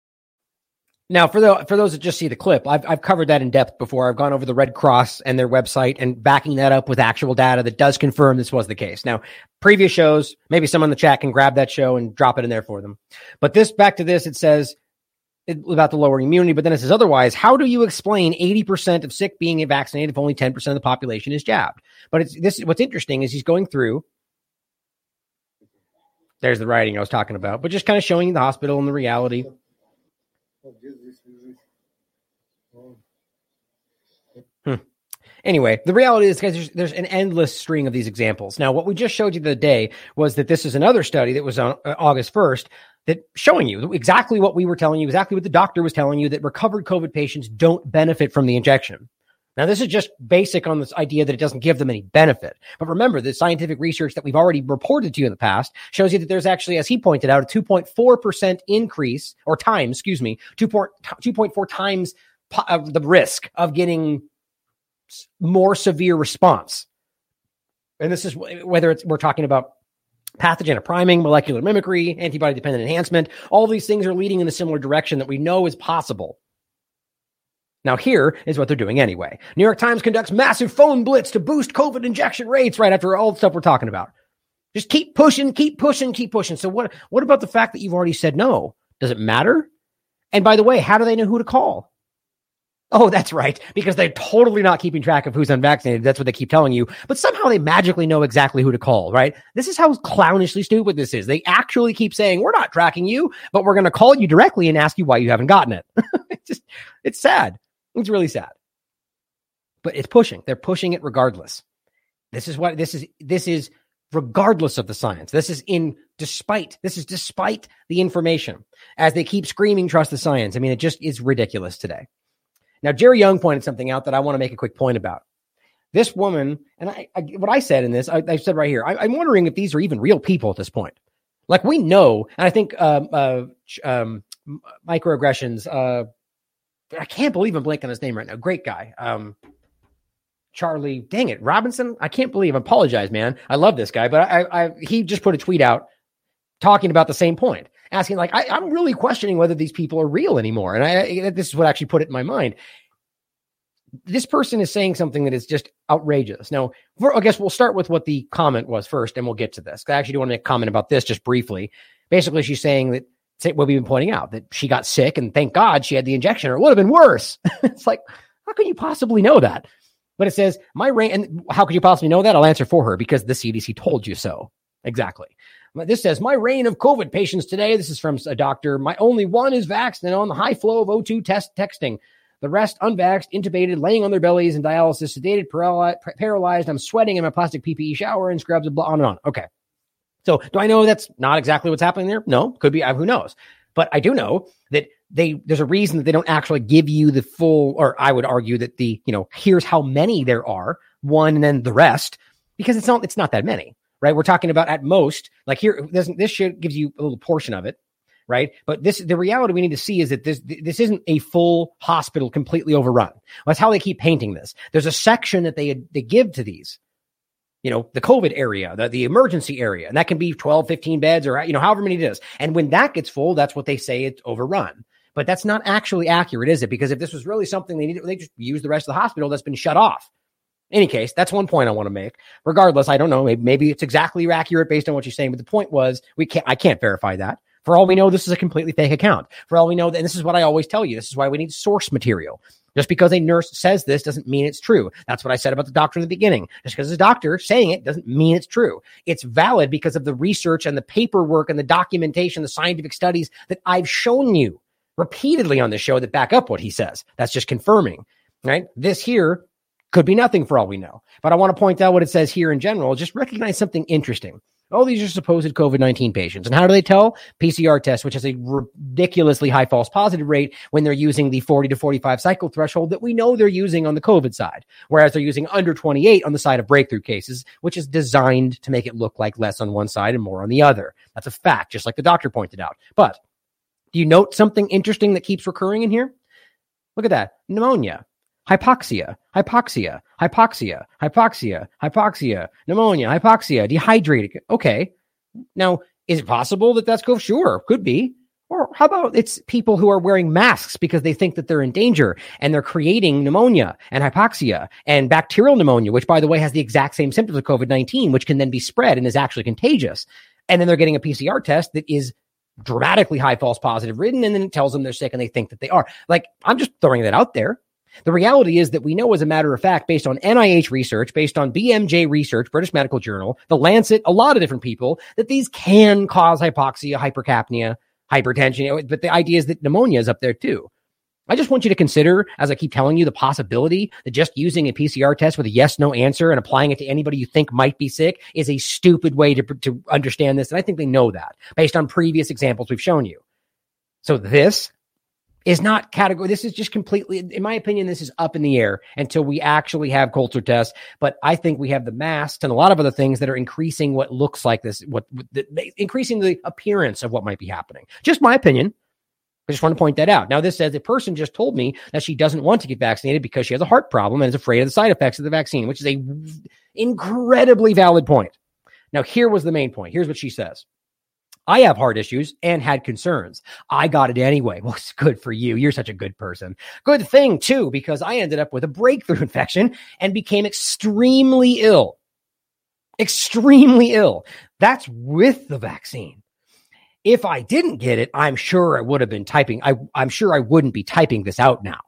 B: Now, for the for those that just see the clip, I've I've covered that in depth before. I've gone over the Red Cross and their website and backing that up with actual data that does confirm this was the case. Now, previous shows, maybe someone in the chat can grab that show and drop it in there for them. But this, back to this, it says about the lowering immunity, but then it says otherwise. How do you explain eighty percent of sick being vaccinated if only ten percent of the population is jabbed? But it's this. What's interesting is he's going through. There's the writing I was talking about, but just kind of showing you the hospital and the reality. Hmm. Anyway, the reality is, guys, there's, there's an endless string of these examples. Now, what we just showed you the other day was that this is another study that was on uh, August first that showing you exactly what we were telling you, exactly what the doctor was telling you, that recovered COVID patients don't benefit from the injection. Now, this is just basic on this idea that it doesn't give them any benefit. But remember, the scientific research that we've already reported to you in the past shows you that there's actually, as he pointed out, a two point four percent increase, or times, excuse me, two point four times uh, the risk of getting more severe response. And this is whether it's we're talking about pathogen priming, molecular mimicry, antibody-dependent enhancement. All these things are leading in a similar direction that we know is possible. Now, here is what they're doing anyway. New York Times conducts massive phone blitz to boost COVID injection rates right after all the stuff we're talking about. Just keep pushing, keep pushing, keep pushing. So what, what about the fact that you've already said no? Does it matter? And by the way, how do they know who to call? Oh, that's right, because they're totally not keeping track of who's unvaccinated. That's what they keep telling you. But somehow they magically know exactly who to call, right? This is how clownishly stupid this is. They actually keep saying, we're not tracking you, but we're going to call you directly and ask you why you haven't gotten it. It's just, it's sad. It's really sad. But it's pushing. They're pushing it regardless. This is what this is. This is regardless of the science. This is in despite, this is despite the information as they keep screaming, trust the science. I mean, it just is ridiculous today. Now, Jerry Young pointed something out that I want to make a quick point about. This woman, and I, I what I said in this, I, I said right here, I, I'm wondering if these are even real people at this point. Like we know, and I think um, uh, um, microaggressions, uh, I can't believe I'm blanking on his name right now. Great guy. Um, Charlie, dang it, Robinson. I can't believe. I apologize, man. I love this guy, but I, I, he just put a tweet out talking about the same point, asking like, I, I'm really questioning whether these people are real anymore. And I, this is what actually put it in my mind. This person is saying something that is just outrageous. Now, for, I guess we'll start with what the comment was first, and we'll get to this. I actually do want to make a comment about this just briefly. Basically, she's saying that what we've been pointing out, that she got sick and thank God she had the injection or it would have been worse. It's like, how could you possibly know that? But it says, my reign, and how could you possibly know that? I'll answer for her because the C D C told you so. Exactly. This says, my reign of COVID patients today. This is from a doctor. My only one is vaxxed and on the high flow of O two test texting. The rest unvaxxed, intubated, laying on their bellies in dialysis, sedated, paraly- paralyzed. I'm sweating in my plastic P P E shower and scrubs and blah, on and on. Okay. So do I know that's not exactly what's happening there? No, could be. Who knows? But I do know that they, there's a reason that they don't actually give you the full, or I would argue that the, you know, here's how many there are, one and then the rest, because it's not, it's not that many, right? We're talking about at most, like here, this, this shit gives you a little portion of it, right? But this, the reality we need to see is that this, this isn't a full hospital completely overrun. That's how they keep painting this. There's a section that they, they give to these, you know, the COVID area, the, the emergency area, and that can be twelve, fifteen beds or, you know, however many it is. And when that gets full, that's what they say it's overrun. But that's not actually accurate, is it? Because if this was really something they needed, they just use the rest of the hospital that's been shut off. In any case, that's one point I want to make. Regardless, I don't know. Maybe, maybe it's exactly accurate based on what you're saying. But the point was, we can't, I can't verify that. For all we know, this is a completely fake account. For all we know, and this is what I always tell you, this is why we need source material. Just because a nurse says this doesn't mean it's true. That's what I said about the doctor in the beginning. Just because a doctor saying it doesn't mean it's true. It's valid because of the research and the paperwork and the documentation, the scientific studies that I've shown you repeatedly on this show that back up what he says. That's just confirming, right? This here could be nothing for all we know. But I want to point out what it says here in general. Just recognize something interesting. Oh, these are supposed COVID nineteen patients. And how do they tell? P C R test, which has a ridiculously high false positive rate when they're using the forty to forty-five cycle threshold that we know they're using on the COVID side, whereas they're using under twenty-eight on the side of breakthrough cases, which is designed to make it look like less on one side and more on the other. That's a fact, just like the doctor pointed out. But do you note something interesting that keeps recurring in here? Look at that. Pneumonia. Hypoxia, hypoxia, hypoxia, hypoxia, hypoxia, pneumonia, hypoxia, dehydrated. Okay. Now, is it possible that that's COVID? Sure, could be. Or how about it's people who are wearing masks because they think that they're in danger and they're creating pneumonia and hypoxia and bacterial pneumonia, which, by the way, has the exact same symptoms of COVID nineteen, which can then be spread and is actually contagious. And then they're getting a P C R test that is dramatically high false positive ridden, and then it tells them they're sick and they think that they are. Like, I'm just throwing that out there. The reality is that we know, as a matter of fact, based on N I H research, based on B M J research, British Medical Journal, The Lancet, a lot of different people, that these can cause hypoxia, hypercapnia, hypertension. But the idea is that pneumonia is up there too. I just want you to consider, as I keep telling you, the possibility that just using a P C R test with a yes-no answer and applying it to anybody you think might be sick is a stupid way to, to understand this. And I think they know that based on previous examples we've shown you. So this is not category. This is just completely, in my opinion, this is up in the air until we actually have culture tests. But I think we have the masks and a lot of other things that are increasing what looks like this, what the, increasing the appearance of what might be happening. Just my opinion. I just want to point that out. Now, this says a person just told me that she doesn't want to get vaccinated because she has a heart problem and is afraid of the side effects of the vaccine, which is a incredibly valid point. Now, here was the main point. Here's what she says. I have heart issues and had concerns. I got it anyway. Well, it's good for you. You're such a good person. Good thing, too, because I ended up with a breakthrough infection and became extremely ill. Extremely ill. That's with the vaccine. If I didn't get it, I'm sure I would have been typing. I, I'm sure I wouldn't be typing this out now.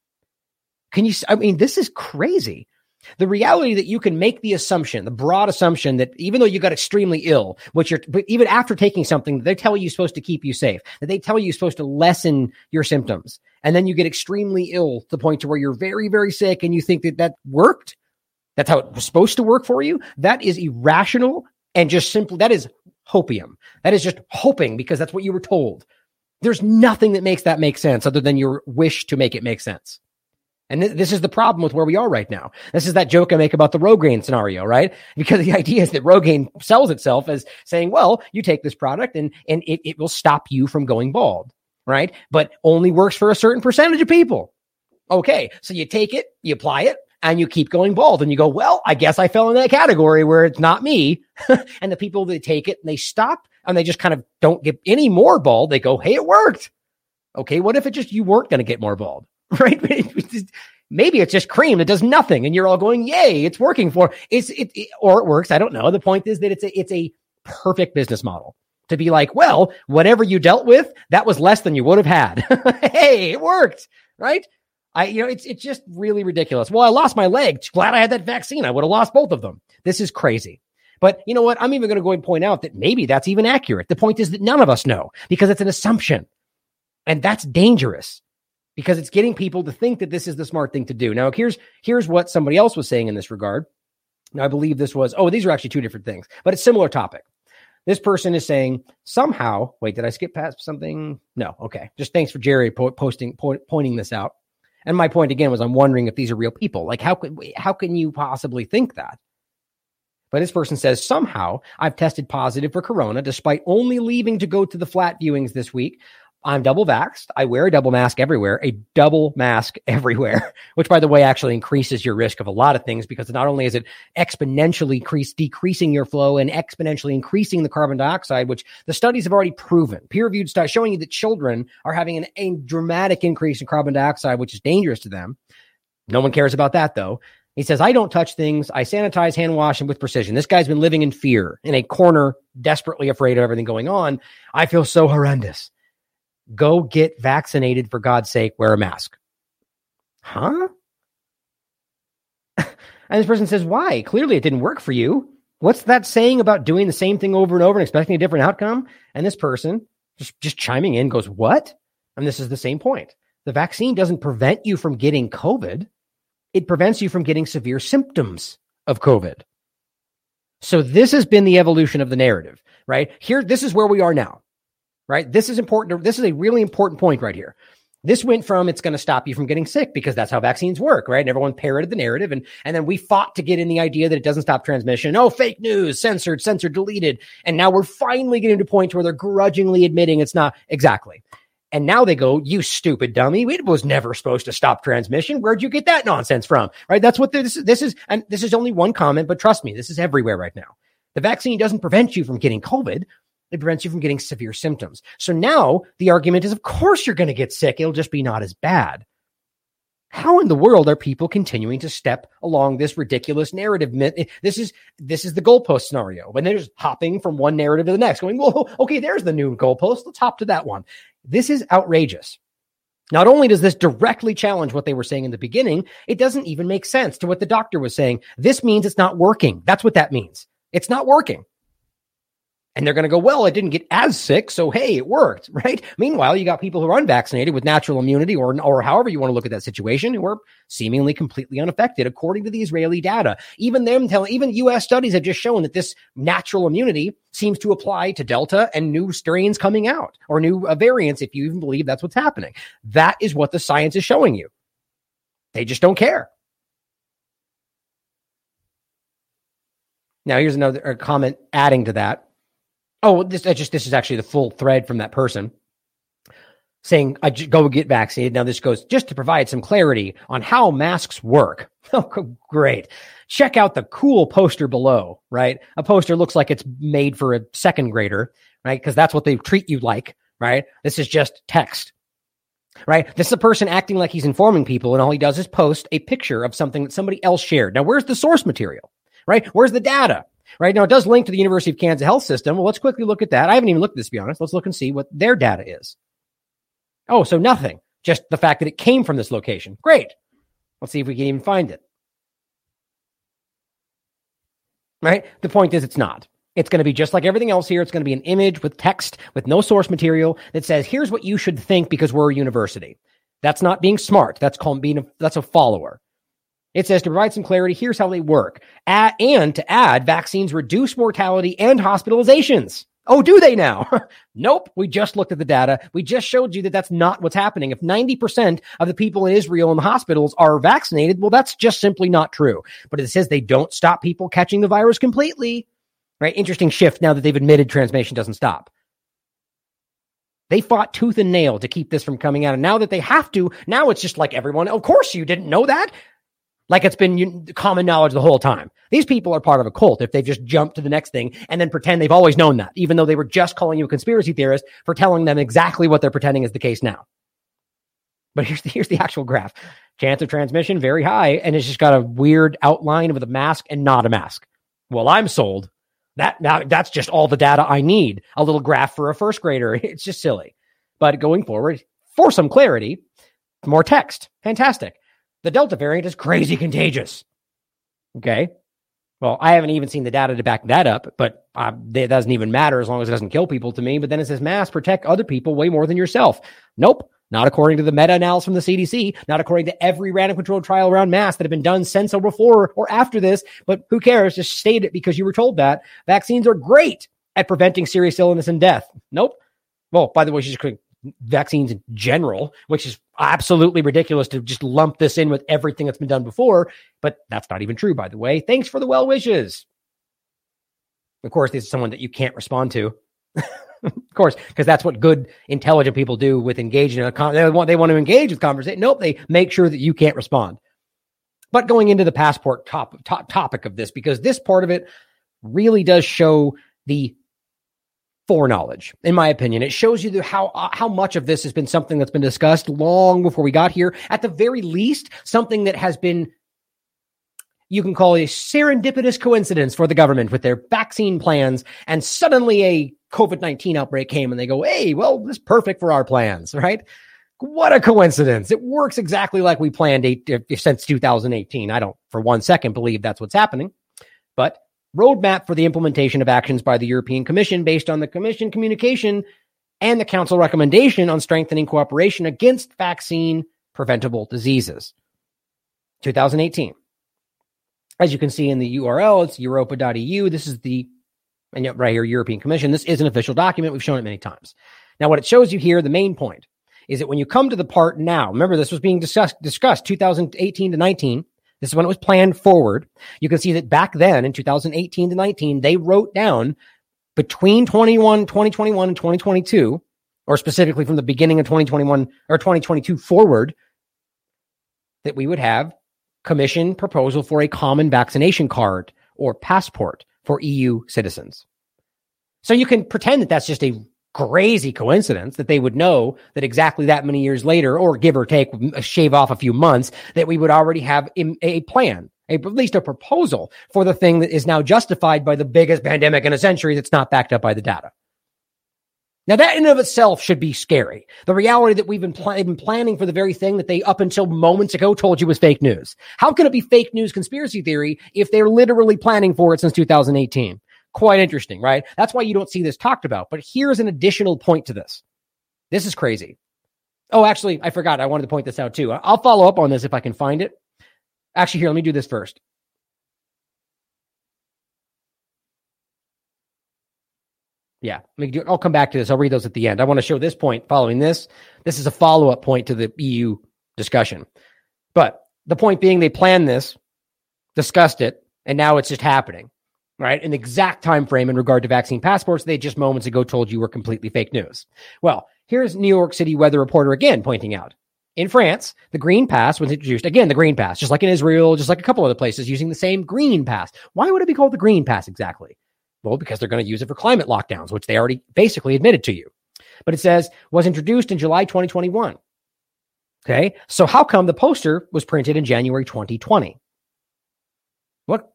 B: Can you? I mean, this is crazy. The reality that you can make the assumption, the broad assumption that even though you got extremely ill, which you're, but even after taking something, they tell you supposed to keep you safe, that they tell you you're supposed to lessen your symptoms. And then you get extremely ill to the point to where you're very, very sick and you think that that worked. That's how it was supposed to work for you. That is irrational and just simply, that is hopium. That is just hoping because that's what you were told. There's nothing that makes that make sense other than your wish to make it make sense. And th- this is the problem with where we are right now. This is that joke I make about the Rogaine scenario, right? Because the idea is that Rogaine sells itself as saying, well, you take this product and, and it, it will stop you from going bald, right? But only works for a certain percentage of people. Okay, so you take it, you apply it, and you keep going bald. And you go, well, I guess I fell in that category where it's not me. And the people that take it and they stop and they just kind of don't get any more bald. They go, hey, it worked. Okay, what if it just, you weren't going to get more bald, right? Maybe it's just cream that does nothing. And you're all going, yay, it's working for it's it, it or it works. I don't know. The point is that it's a, it's a perfect business model to be like, well, whatever you dealt with, that was less than you would have had. Hey, it worked, right? I, you know, it's, it's just really ridiculous. Well, I lost my leg. Glad I had that vaccine. I would have lost both of them. This is crazy. But you know what? I'm even going to go and point out that maybe that's even accurate. The point is that none of us know because it's an assumption. And that's dangerous because it's getting people to think that this is the smart thing to do. Now, here's, here's what somebody else was saying in this regard. Now, I believe this was, oh, these are actually two different things, but it's a similar topic. This person is saying somehow, wait, did I skip past something? No. Okay. Just thanks for Jerry po- posting, po- pointing this out. And my point again was I'm wondering if these are real people. Like how could, how can you possibly think that? But this person says, somehow I've tested positive for corona despite only leaving to go to the flat viewings this week. I'm double vaxxed. I wear a double mask everywhere, a double mask everywhere, which by the way, actually increases your risk of a lot of things because not only is it exponentially increase, decreasing your flow and exponentially increasing the carbon dioxide, which the studies have already proven, peer-reviewed studies showing you that children are having an, a dramatic increase in carbon dioxide, which is dangerous to them. No one cares about that though. He says, I don't touch things. I sanitize, hand wash, and with precision. This guy's been living in fear, in a corner, desperately afraid of everything going on. I feel so horrendous. Go get vaccinated, for God's sake, wear a mask. Huh? And this person says, why? Clearly it didn't work for you. What's that saying about doing the same thing over and over and expecting a different outcome? And this person just, just chiming in goes, what? And this is the same point. The vaccine doesn't prevent you from getting COVID. It prevents you from getting severe symptoms of COVID. So this has been the evolution of the narrative, right? Here, this is where we are now. Right? This is important. This is a really important point right here. This went from it's going to stop you from getting sick because that's how vaccines work, right? And everyone parroted the narrative. And, and then we fought to get in the idea that it doesn't stop transmission. Oh, fake news, censored, censored, deleted. And now we're finally getting to a point where they're grudgingly admitting it's not exactly. And now they go, you stupid dummy. It was never supposed to stop transmission. Where'd you get that nonsense from? Right? That's what this is. This is, and this is only one comment, but trust me, this is everywhere right now. The vaccine doesn't prevent you from getting COVID. It prevents you from getting severe symptoms. So now the argument is, of course you're going to get sick. It'll just be not as bad. How in the world are people continuing to step along this ridiculous narrative? This is this is the goalpost scenario. When they're just hopping from one narrative to the next, going, well, okay, there's the new goalpost. Let's hop to that one. This is outrageous. Not only does this directly challenge what they were saying in the beginning, it doesn't even make sense to what the doctor was saying. This means it's not working. That's what that means. It's not working. And they're going to go, well, it didn't get as sick, so hey, it worked, right? Meanwhile, you got people who are unvaccinated with natural immunity or, or however you want to look at that situation who are seemingly completely unaffected, according to the Israeli data. Even them telling, even U S studies have just shown that this natural immunity seems to apply to Delta and new strains coming out or new uh, variants, if you even believe that's what's happening. That is what the science is showing you. They just don't care. Now, here's another comment adding to that. Oh, this I just this is actually the full thread from that person saying, I just go get vaccinated. Now this goes just to provide some clarity on how masks work. Oh, great. Check out the cool poster below, right? A poster looks like it's made for a second grader, right? Because that's what they treat you like, right? This is just text, right? This is a person acting like he's informing people, and all he does is post a picture of something that somebody else shared. Now, where's the source material, right? Where's the data? Right now, it does link to the University of Kansas Health System. Well, let's quickly look at that. I haven't even looked at this, to be honest. Let's look and see what their data is. Oh, so nothing. Just the fact that it came from this location. Great. Let's see if we can even find it. Right? The point is, it's not. It's going to be just like everything else here. It's going to be an image with text, with no source material that says, here's what you should think because we're a university. That's not being smart. That's called being a, that's a follower. It says to provide some clarity, here's how they work. Add, and to add, vaccines reduce mortality and hospitalizations. Oh, do they now? Nope. We just looked at the data. We just showed you that that's not what's happening. If ninety percent of the people in Israel in the hospitals are vaccinated, well, that's just simply not true. But it says they don't stop people catching the virus completely. Right? Interesting shift now that they've admitted transmission doesn't stop. They fought tooth and nail to keep this from coming out. And now that they have to, now it's just like everyone, of course you didn't know that. Like it's been common knowledge the whole time. These people are part of a cult if they've just jumped to the next thing and then pretend they've always known that, even though they were just calling you a conspiracy theorist for telling them exactly what they're pretending is the case now. But here's the, here's the actual graph. Chance of transmission, very high, and it's just got a weird outline with a mask and not a mask. Well, I'm sold. That now that's just all the data I need. A little graph for a first grader. It's just silly. But going forward, for some clarity, more text. Fantastic. The Delta variant is crazy contagious. Okay. Well, I haven't even seen the data to back that up, but uh, it doesn't even matter as long as it doesn't kill people to me. But then it says masks protect other people way more than yourself. Nope. Not according to the meta-analysis from the C D C, not according to every random controlled trial around masks that have been done since or before or after this. But who cares? Just state it because you were told that. Vaccines are great at preventing serious illness and death. Nope. Well, by the way, she's just vaccines in general, which is absolutely ridiculous to just lump this in with everything that's been done before. But that's not even true, by the way. Thanks for the well wishes. Of course, this is someone that you can't respond to. Of course, because that's what good, intelligent people do with engaging in a con- they want they want to engage with conversation. Nope, they make sure that you can't respond. But going into the passport top, top topic of this, because this part of it really does show the foreknowledge, in my opinion. It shows you the, how uh, how much of this has been something that's been discussed long before we got here. At the very least, something that has been, you can call a serendipitous coincidence for the government with their vaccine plans, and suddenly a COVID nineteen outbreak came and they go, hey, well, this is perfect for our plans, right? What a coincidence. It works exactly like we planned eight, since two thousand eighteen. I don't for one second believe that's what's happening, but roadmap for the implementation of actions by the European Commission based on the Commission communication and the Council recommendation on strengthening cooperation against vaccine preventable diseases. two thousand eighteen. As you can see in the U R L, it's europa dot e u. This is the, and yet right here, European Commission. This is an official document. We've shown it many times. Now, what it shows you here, the main point, is that when you come to the part now, remember this was being discussed, discussed two thousand eighteen to nineteen. This is when it was planned forward. You can see that back then in two thousand eighteen to nineteen, they wrote down between twenty-one, twenty twenty-one and twenty twenty-two, or specifically from the beginning of twenty twenty-one or twenty twenty-two forward, that we would have Commission proposal for a common vaccination card or passport for E U citizens. So you can pretend that that's just a crazy coincidence that they would know that exactly that many years later, or give or take, shave off a few months, that we would already have a plan, a, at least a proposal for the thing that is now justified by the biggest pandemic in a century that's not backed up by the data. Now, that in and of itself should be scary. The reality that we've been, pl- been planning for the very thing that they up until moments ago told you was fake news. How can it be fake news conspiracy theory if they're literally planning for it since two thousand eighteen? Quite interesting, right? That's why you don't see this talked about. But here's an additional point to this. This is crazy. Oh, actually, I forgot. I wanted to point this out too. I'll follow up on this if I can find it. Actually, here, let me do this first. Yeah, I'll come back to this. I'll read those at the end. I want to show this point following this. This is a follow-up point to the E U discussion. But the point being, they planned this, discussed it, and now it's just happening, right? An exact time frame in regard to vaccine passports they just moments ago told you were completely fake news. Well, here's New York City weather reporter again pointing out. In France, the Green Pass was introduced. Again, the Green Pass, just like in Israel, just like a couple other places, using the same Green Pass. Why would it be called the Green Pass exactly? Well, because they're going to use it for climate lockdowns, which they already basically admitted to you. But it says, was introduced in July twenty twenty-one. Okay, so how come the poster was printed in January twenty twenty? What?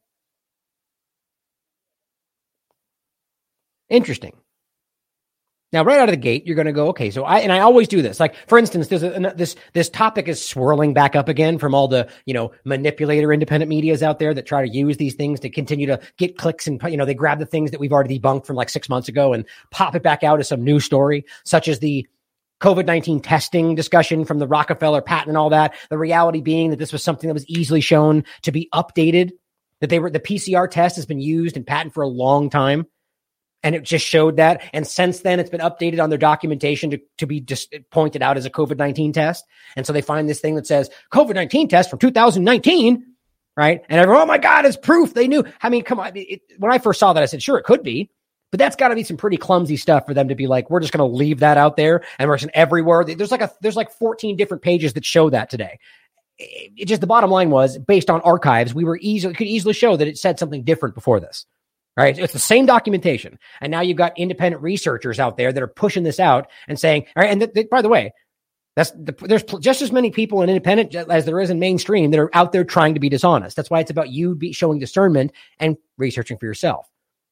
B: Interesting. Now, right out of the gate, you're going to go, okay, so I, and I always do this. Like, for instance, there's a, this, this topic is swirling back up again from all the, you know, manipulator independent medias out there that try to use these things to continue to get clicks and, you know, they grab the things that we've already debunked from like six months ago and pop it back out as some new story, such as the COVID nineteen testing discussion from the Rockefeller patent and all that. The reality being that this was something that was easily shown to be updated, that they were, the P C R test has been used in patent for a long time. And it just showed that. And since then, it's been updated on their documentation to, to be just pointed out as a COVID nineteen test. And so they find this thing that says COVID nineteen test from two thousand nineteen, right? And everyone, oh my God, it's proof. They knew. I mean, come on. It, when I first saw that, I said, sure, it could be. But that's got to be some pretty clumsy stuff for them to be like, we're just going to leave that out there and we're just everywhere. There's like a, there's like fourteen different pages that show that today. It, it just, the bottom line was based on archives. We were easily, could easily show that it said something different before this, right? It's the same documentation. And now you've got independent researchers out there that are pushing this out and saying, all right. And th- th- by the way, that's the, there's pl- just as many people in independent as there is in mainstream that are out there trying to be dishonest. That's why it's about you be showing discernment and researching for yourself.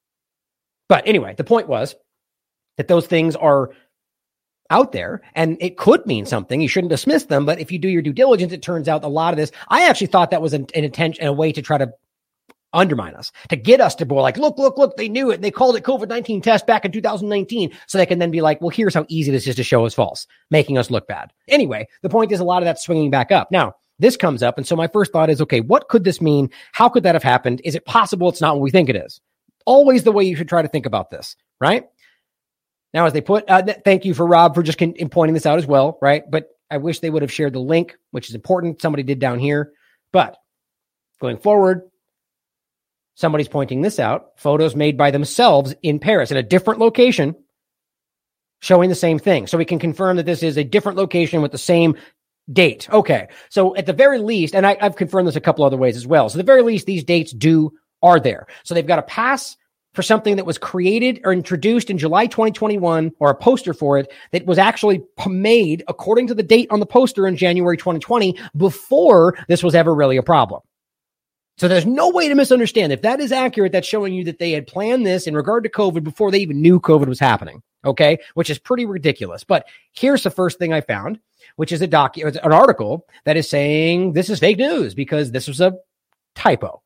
B: But anyway, the point was that those things are out there and it could mean something. You shouldn't dismiss them. But if you do your due diligence, it turns out a lot of this, I actually thought that was an, an intention, a way to try to undermine us, to get us to be like, look, look, look, they knew it. And they called it COVID nineteen test back in two thousand nineteen. So they can then be like, well, here's how easy this is to show us false, making us look bad. Anyway, the point is a lot of that's swinging back up. Now, this comes up. And so my first thought is, okay, what could this mean? How could that have happened? Is it possible it's not what we think it is? Always the way you should try to think about this, right? Now, as they put, uh, th- thank you for Rob for just con- pointing this out as well, right? But I wish they would have shared the link, which is important. Somebody did down here. But going forward, somebody's pointing this out. Photos made by themselves in Paris in a different location showing the same thing. So we can confirm that this is a different location with the same date. Okay. So at the very least, and I, I've confirmed this a couple other ways as well. So at the very least, these dates do are there. So they've got a pass for something that was created or introduced in July twenty twenty-one, or a poster for it that was actually made according to the date on the poster in January twenty twenty, before this was ever really a problem. So there's no way to misunderstand. If that is accurate, that's showing you that they had planned this in regard to COVID before they even knew COVID was happening. Okay. Which is pretty ridiculous. But here's the first thing I found, which is a doc, an article that is saying this is fake news because this was a typo.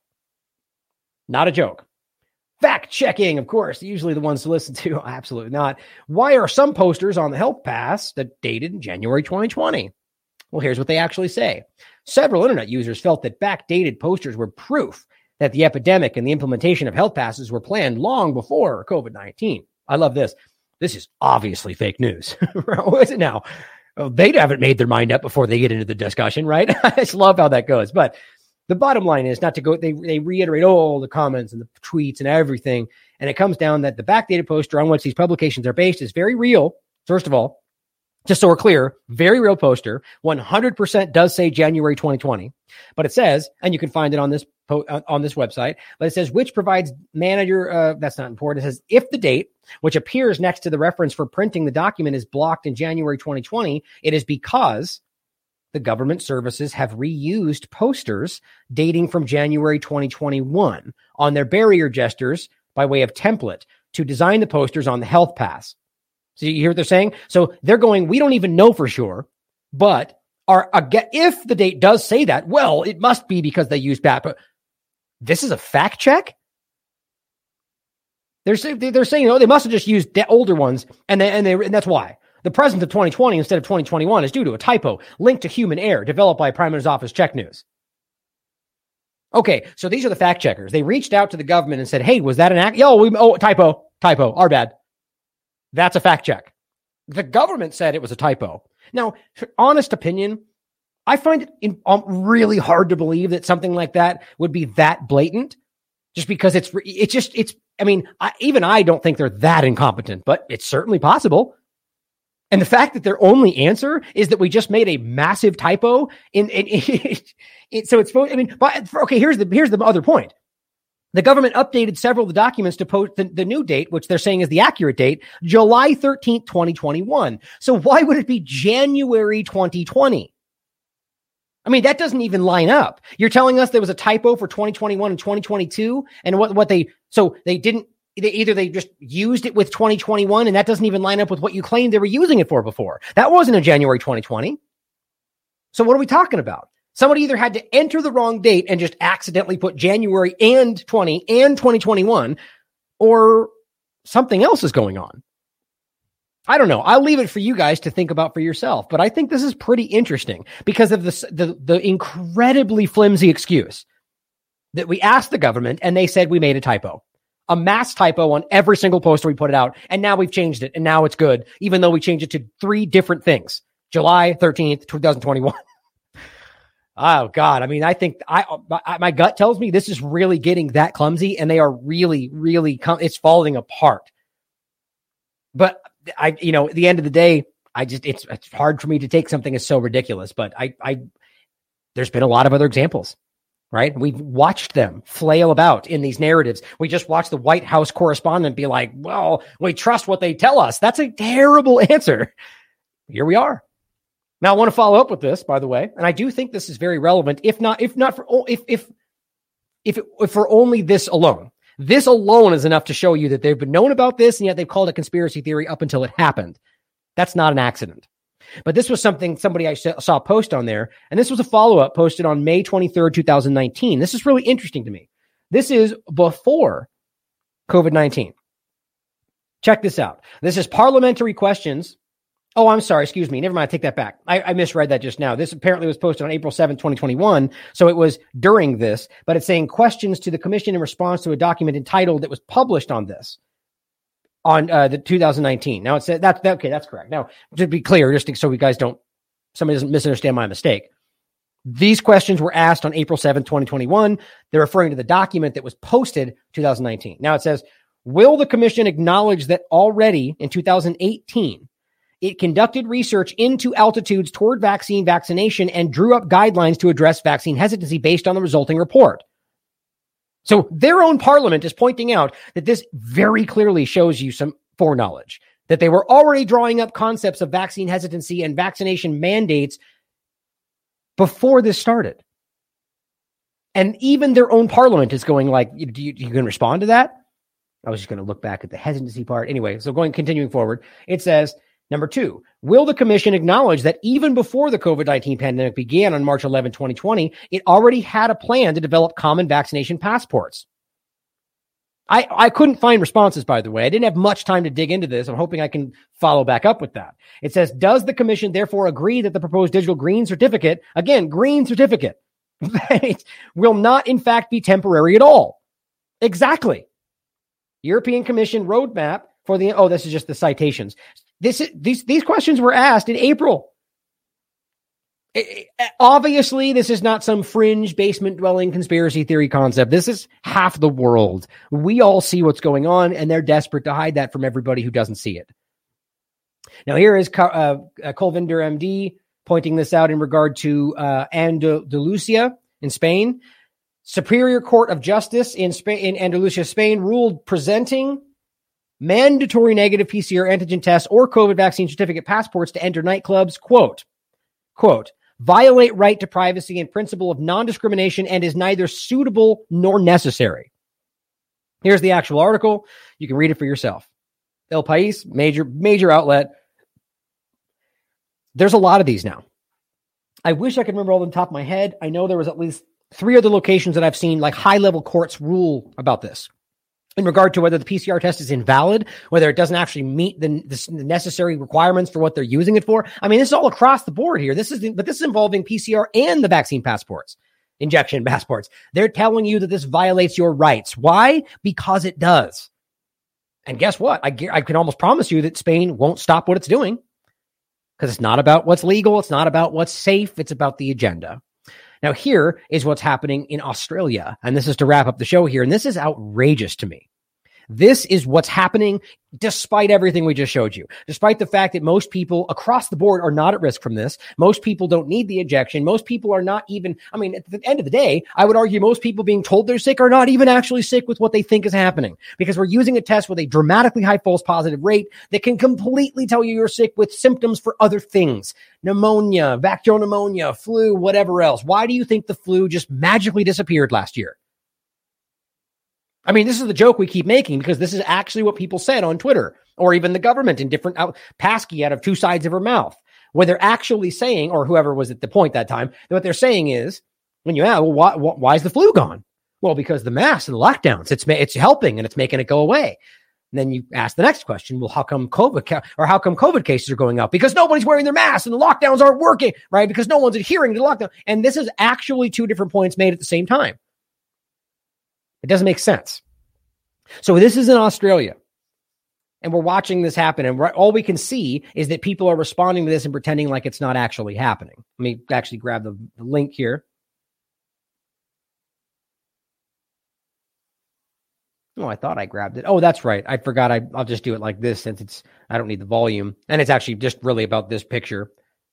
B: Not a joke. Fact checking, of course, usually the ones to listen to. Absolutely not. Why are some posters on the Health Pass that dated in January twenty twenty? Well, here's what they actually say. Several internet users felt that backdated posters were proof that the epidemic and the implementation of health passes were planned long before COVID nineteen. I love this. This is obviously fake news. What is it now? Well, they haven't made their mind up before they get into the discussion, right? I just love how that goes. But the bottom line is not to go, they, they reiterate all the comments and the tweets and everything. And it comes down that the backdated poster on which these publications are based is very real. First of all, just so we're clear, very real poster, one hundred percent does say January twenty twenty, but it says, and you can find it on this po- on this website, but it says, which provides manager, uh, that's not important. It says, if the date, which appears next to the reference for printing the document, is blocked in January twenty twenty, it is because the government services have reused posters dating from January twenty twenty-one on their barrier gestures by way of template to design the posters on the Health Pass. So you hear what they're saying? So they're going, we don't even know for sure, but our, if the date does say that, well, it must be because they used that. But this is a fact check? They're, they're saying, oh, they must have just used the older ones, and, they, and, they, and that's why. The present of twenty twenty instead of twenty twenty-one is due to a typo linked to human error developed by Prime Minister's Office Check News. Okay, so these are the fact checkers. They reached out to the government and said, hey, was that an act? Yo, we, oh, typo, typo, our bad. That's a fact check. The government said it was a typo. Now, honest opinion, I find it in, um, really hard to believe that something like that would be that blatant, just because it's, it's just, it's, I mean, I, even I don't think they're that incompetent, but it's certainly possible. And the fact that their only answer is that we just made a massive typo in, in, in it, it, so it's, I mean, but okay, here's the, here's the other point. The government updated several of the documents to post the, the new date, which they're saying is the accurate date, July thirteenth, twenty twenty-one. So why would it be January twenty twenty? I mean, that doesn't even line up. You're telling us there was a typo for twenty twenty-one and twenty twenty-two, and what, what they, so they didn't, they, either they just used it with twenty twenty-one, and that doesn't even line up with what you claimed they were using it for before. That wasn't in January twenty twenty. So what are we talking about? Somebody either had to enter the wrong date and just accidentally put January and twenty and twenty twenty-one, or something else is going on. I don't know. I'll leave it for you guys to think about for yourself. But I think this is pretty interesting because of this, the, the incredibly flimsy excuse that we asked the government and they said we made a typo. A mass typo on every single poster we put it out. And now we've changed it. And now it's good, even though we changed it to three different things. July thirteenth, twenty twenty-one. Oh, God. I mean, I think I my, my gut tells me this is really getting that clumsy and they are really, really, com- it's falling apart. But I, you know, at the end of the day, I just, it's, it's hard for me to take something as so ridiculous, but I, I, there's been a lot of other examples. Right? We've watched them flail about in these narratives. We just watched the White House correspondent be like, well, we trust what they tell us. That's a terrible answer. Here we are. Now I want to follow up with this, by the way. And I do think this is very relevant. If not, if not for, if, if, if, it, if for only this alone, this alone is enough to show you that they've been known about this and yet they've called it conspiracy theory up until it happened. That's not an accident. But this was something somebody I saw a post on there, and this was a follow-up posted on May twenty-third, twenty nineteen. This is really interesting to me. This is before COVID nineteen. Check this out. This is parliamentary questions. Oh, I'm sorry. Excuse me. Never mind. I take that back. I, I misread that just now. This apparently was posted on April seventh, twenty twenty-one. So it was during this, but it's saying questions to the commission in response to a document entitled that was published on this. On uh, the two thousand nineteen. Now, it's that, that, okay, that's correct. Now, to be clear, just so we guys don't, somebody doesn't misunderstand my mistake. These questions were asked on April seventh, twenty twenty-one. They're referring to the document that was posted two thousand nineteen. Now, it says, will the commission acknowledge that already in two thousand eighteen, it conducted research into altitudes toward vaccine vaccination and drew up guidelines to address vaccine hesitancy based on the resulting report? So their own parliament is pointing out that this very clearly shows you some foreknowledge, that they were already drawing up concepts of vaccine hesitancy and vaccination mandates before this started. And even their own parliament is going like, do you, you can respond to that? I was just going to look back at the hesitancy part. Anyway, so going, continuing forward, it says, number two, will the commission acknowledge that even before the COVID nineteen pandemic began on March eleventh, twenty twenty, it already had a plan to develop common vaccination passports? I, I couldn't find responses, by the way. I didn't have much time to dig into this. I'm hoping I can follow back up with that. It says, does the commission therefore agree that the proposed digital green certificate, again, green certificate, will not in fact be temporary at all? Exactly. European Commission roadmap for the, oh, this is just the citations. This is, these these questions were asked in April. It, it, obviously, this is not some fringe basement dwelling conspiracy theory concept. This is half the world. We all see what's going on, and they're desperate to hide that from everybody who doesn't see it. Now, here is uh, Colvinder, M D, pointing this out in regard to uh, Andalusia in Spain. Superior Court of Justice in Spain, in Andalusia, Spain, ruled presenting mandatory negative P C R antigen tests or COVID vaccine certificate passports to enter nightclubs, quote, quote, violate right to privacy and principle of non-discrimination and is neither suitable nor necessary. Here's the actual article. You can read it for yourself. El País, major, major outlet. There's a lot of these now. I wish I could remember all on the top of my head. I know there was at least three other locations that I've seen like high-level courts rule about this. In regard to whether the P C R test is invalid, whether it doesn't actually meet the, the, the necessary requirements for what they're using it for. I mean, this is all across the board here. This is, but this is involving P C R and the vaccine passports, injection passports. They're telling you that this violates your rights. Why? Because it does. And guess what? I, I can almost promise you that Spain won't stop what it's doing because it's not about what's legal. It's not about what's safe. It's about the agenda. Now, here is what's happening in Australia. And this is to wrap up the show here. And this is outrageous to me. This is what's happening despite everything we just showed you. Despite the fact that most people across the board are not at risk from this. Most people don't need the injection. Most people are not even, I mean, at the end of the day, I would argue most people being told they're sick are not even actually sick with what they think is happening because we're using a test with a dramatically high false positive rate that can completely tell you you're sick with symptoms for other things. Pneumonia, bacterial pneumonia, flu, whatever else. Why do you think the flu just magically disappeared last year? I mean, this is the joke we keep making because this is actually what people said on Twitter or even the government in different out, Pasky out of two sides of her mouth, where they're actually saying, or whoever was at the point that time, what they're saying is, when you ask, well, why, why is the flu gone? Well, because the masks and the lockdowns, it's it's helping and it's making it go away. And then you ask the next question, well, how come COVID ca- or how come COVID cases are going up? Because nobody's wearing their masks and the lockdowns aren't working, right? Because no one's adhering to the lockdown. And this is actually two different points made at the same time. It doesn't make sense. So this is in Australia. And we're watching this happen. And all we can see is that people are responding to this and pretending like it's not actually happening. Let me actually grab the, the link here. Oh, I thought I grabbed it. Oh, that's right. I forgot. I, I'll just do it like this since it's, I don't need the volume. And it's actually just really about this picture.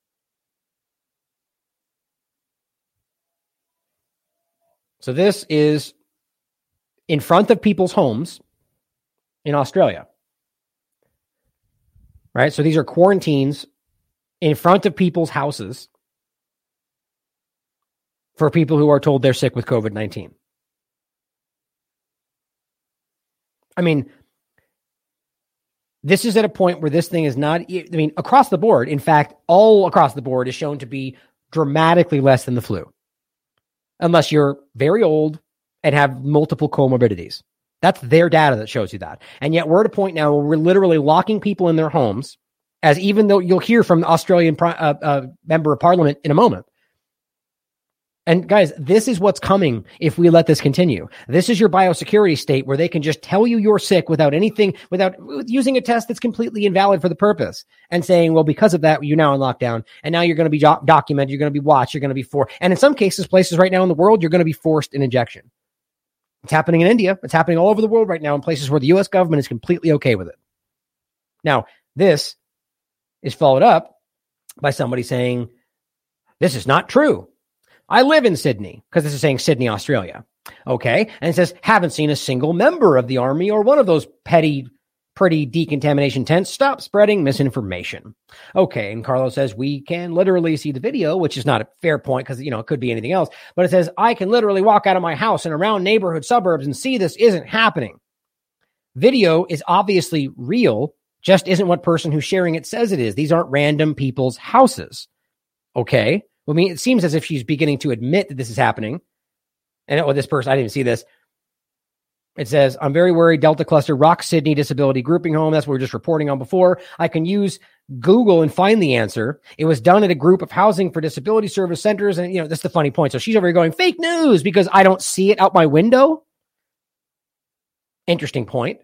B: So this is in front of people's homes in Australia. Right? So these are quarantines in front of people's houses for people who are told they're sick with COVID nineteen. I mean, this is at a point where this thing is not, I mean, across the board, in fact, all across the board is shown to be dramatically less than the flu. Unless you're very old and have multiple comorbidities. That's their data that shows you that. And yet we're at a point now where we're literally locking people in their homes, as even though you'll hear from the Australian uh, uh, member of parliament in a moment. And guys, this is what's coming if we let this continue. This is your biosecurity state where they can just tell you you're sick without anything, without using a test that's completely invalid for the purpose and saying, well, because of that, you're now in lockdown and now you're going to be do- documented. You're going to be watched. You're going to be for, and in some cases, places right now in the world, you're going to be forced an injection. It's happening in India. It's happening all over the world right now in places where the U S government is completely okay with it. Now, this is followed up by somebody saying, this is not true. I live in Sydney, because this is saying Sydney, Australia. Okay. And it says, haven't seen a single member of the army or one of those petty, pretty decontamination tents. Stop spreading misinformation. Okay. And Carlos says, we can literally see the video, which is not a fair point because, you know, it could be anything else. But it says, I can literally walk out of my house and around neighborhood suburbs and see this isn't happening. Video is obviously real, just isn't what person who's sharing it says it is. These aren't random people's houses. Okay. I mean, it seems as if she's beginning to admit that this is happening. And oh, this person, I didn't see this. It says, I'm very worried. Delta cluster rocks Sydney disability grouping home. That's what we were just reporting on before. I can use Google and find the answer. It was done at a group of housing for disability service centers. And, you know, that's the funny point. So she's over here going, fake news because I don't see it out my window. Interesting point.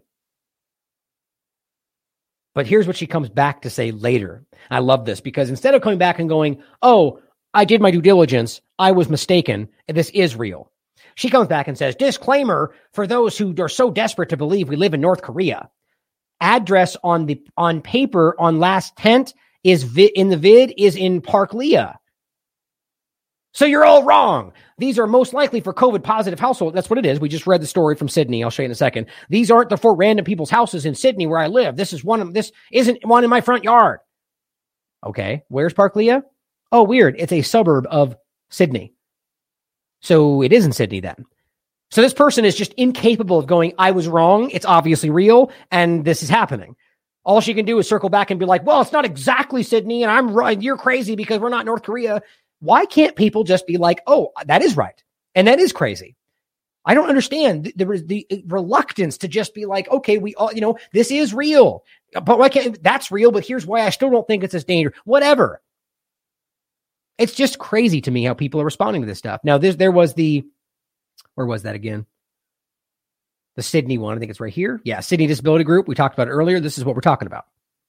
B: But here's what she comes back to say later. I love this because instead of coming back and going, oh, I did my due diligence, I was mistaken, and this is real. She comes back and says, disclaimer for those who are so desperate to believe we live in North Korea. Address on the on paper on last tent is vi- in the vid is in Park Lea. So you're all wrong. These are most likely for COVID positive household. That's what it is. We just read the story from Sydney. I'll show you in a second. These aren't the four random people's houses in Sydney where I live. This is one of this isn't one in my front yard. Okay, where's Park Lea? Oh, weird. It's a suburb of Sydney. So it is in Sydney then. So this person is just incapable of going, I was wrong. It's obviously real. And this is happening. All she can do is circle back and be like, well, it's not exactly Sydney. And I'm right. You're crazy because we're not North Korea. Why can't people just be like, oh, that is right. And that is crazy. I don't understand the, the, the reluctance to just be like, okay, we all, you know, this is real. But why can't, that's real. But here's why I still don't think it's as dangerous. Whatever. It's just crazy to me how people are responding to this stuff. Now, this, there was the, where was that again? The Sydney one. I think it's right here. Yeah, Sydney Disability Group. We talked about it earlier. This is what we're talking about.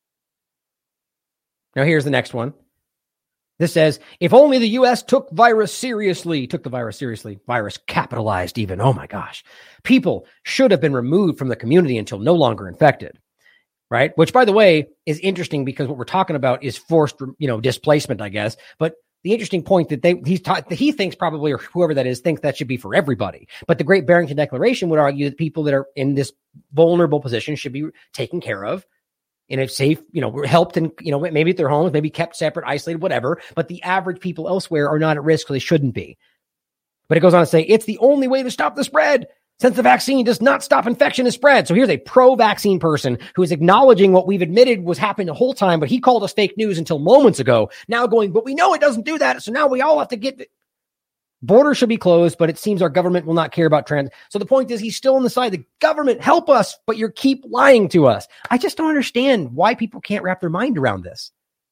B: Now, here's the next one. This says, if only the U S took virus seriously, took the virus seriously, virus capitalized even. Oh my gosh. People should have been removed from the community until no longer infected. Right? Which, by the way, is interesting because what we're talking about is forced, you know, displacement, I guess. But the interesting point that they he's ta- he thinks probably, or whoever that is, thinks that should be for everybody. But the Great Barrington Declaration would argue that people that are in this vulnerable position should be taken care of in a safe, you know, helped and, you know, maybe at their homes, maybe kept separate, isolated, whatever. But the average people elsewhere are not at risk, so they shouldn't be. But it goes on to say, it's the only way to stop the spread, since the vaccine does not stop infection and spread. So here's a pro-vaccine person who is acknowledging what we've admitted was happening the whole time, but he called us fake news until moments ago. Now going, but we know it doesn't do that, so now we all have to get... Borders should be closed, but it seems our government will not care about trans. So the point is, he's still on the side. The government, help us, but you keep lying to us. I just don't understand why people can't wrap their mind around this.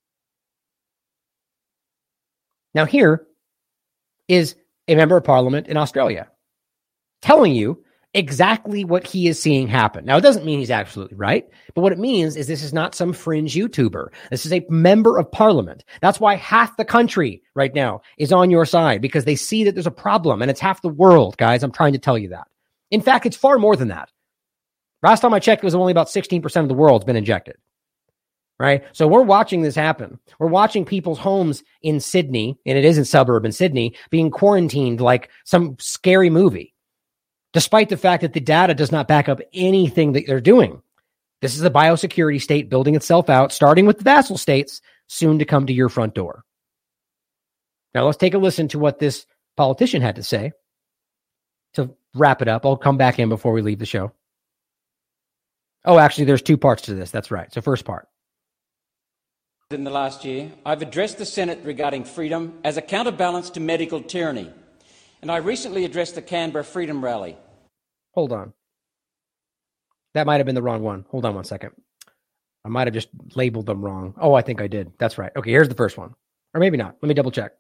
B: Now, here is a member of parliament in Australia telling you exactly what he is seeing happen. Now, it doesn't mean he's absolutely right, but what it means is this is not some fringe YouTuber. This is a member of parliament. That's why half the country right now is on your side, because they see that there's a problem, and it's half the world, guys. I'm trying to tell you that. In fact, it's far more than that. Last time I checked, it was only about sixteen percent of the world's been injected, right? So we're watching this happen. We're watching people's homes in Sydney, and it is in suburban Sydney, being quarantined like some scary movie, despite the fact that the data does not back up anything that they're doing. This is a biosecurity state building itself out, starting with the vassal states, soon to come to your front door. Now, let's take a listen to what this politician had to say to wrap it up. I'll come back in before we leave the show. Oh, actually, there's two parts to this. That's right. So first part.
I: In the last year, I've addressed the Senate regarding freedom as a counterbalance to medical tyranny. And I recently addressed the Canberra Freedom Rally.
B: Hold on. That might have been the wrong one. Hold on one second. I might have just labeled them wrong. Oh, I think I did. That's right. Okay, here's the first one. Or maybe not. Let me double check.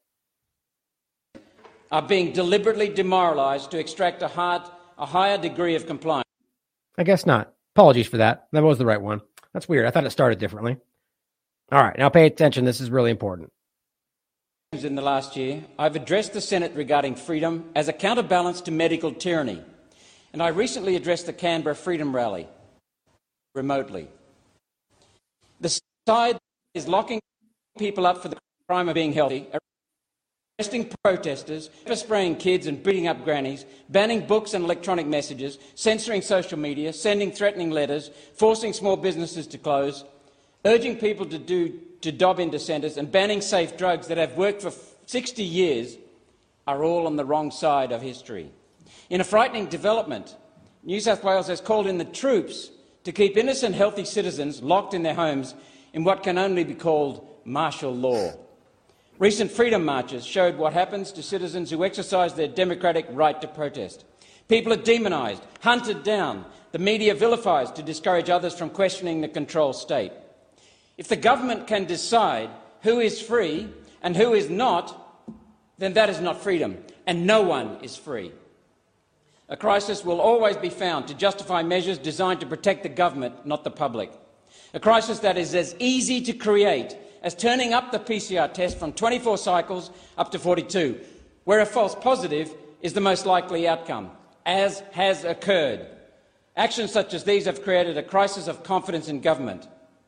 I: Are being deliberately demoralized to extract a, hard, a higher degree of compliance.
B: I guess not. Apologies for that. That was the right one. That's weird. I thought it started differently. All right, now pay attention. This is really important.
I: In the last year, I've addressed the Senate regarding freedom as a counterbalance to medical tyranny. And I recently addressed the Canberra Freedom Rally remotely. The side is locking people up for the crime of being healthy, arresting protesters, pepper spraying kids and beating up grannies, banning books and electronic messages, censoring social media, sending threatening letters, forcing small businesses to close, urging people to do to dob into centres, and banning safe drugs that have worked for sixty years are all on the wrong side of history. In a frightening development, New South Wales has called in the troops to keep innocent, healthy citizens locked in their homes in what can only be called martial law. Recent freedom marches showed what happens to citizens who exercise their democratic right to protest. People are demonised, hunted down. The media vilifies to discourage others from questioning the control state. If the government can decide who is free and who is not, then that is not freedom, and no one is free. A crisis will always be found to justify measures designed to protect the government, not the public. A crisis that is as easy to create as turning up the P C R test from twenty-four cycles up to forty-two, where a false positive is the most likely outcome, as has occurred. Actions such as these have created a crisis of confidence in government.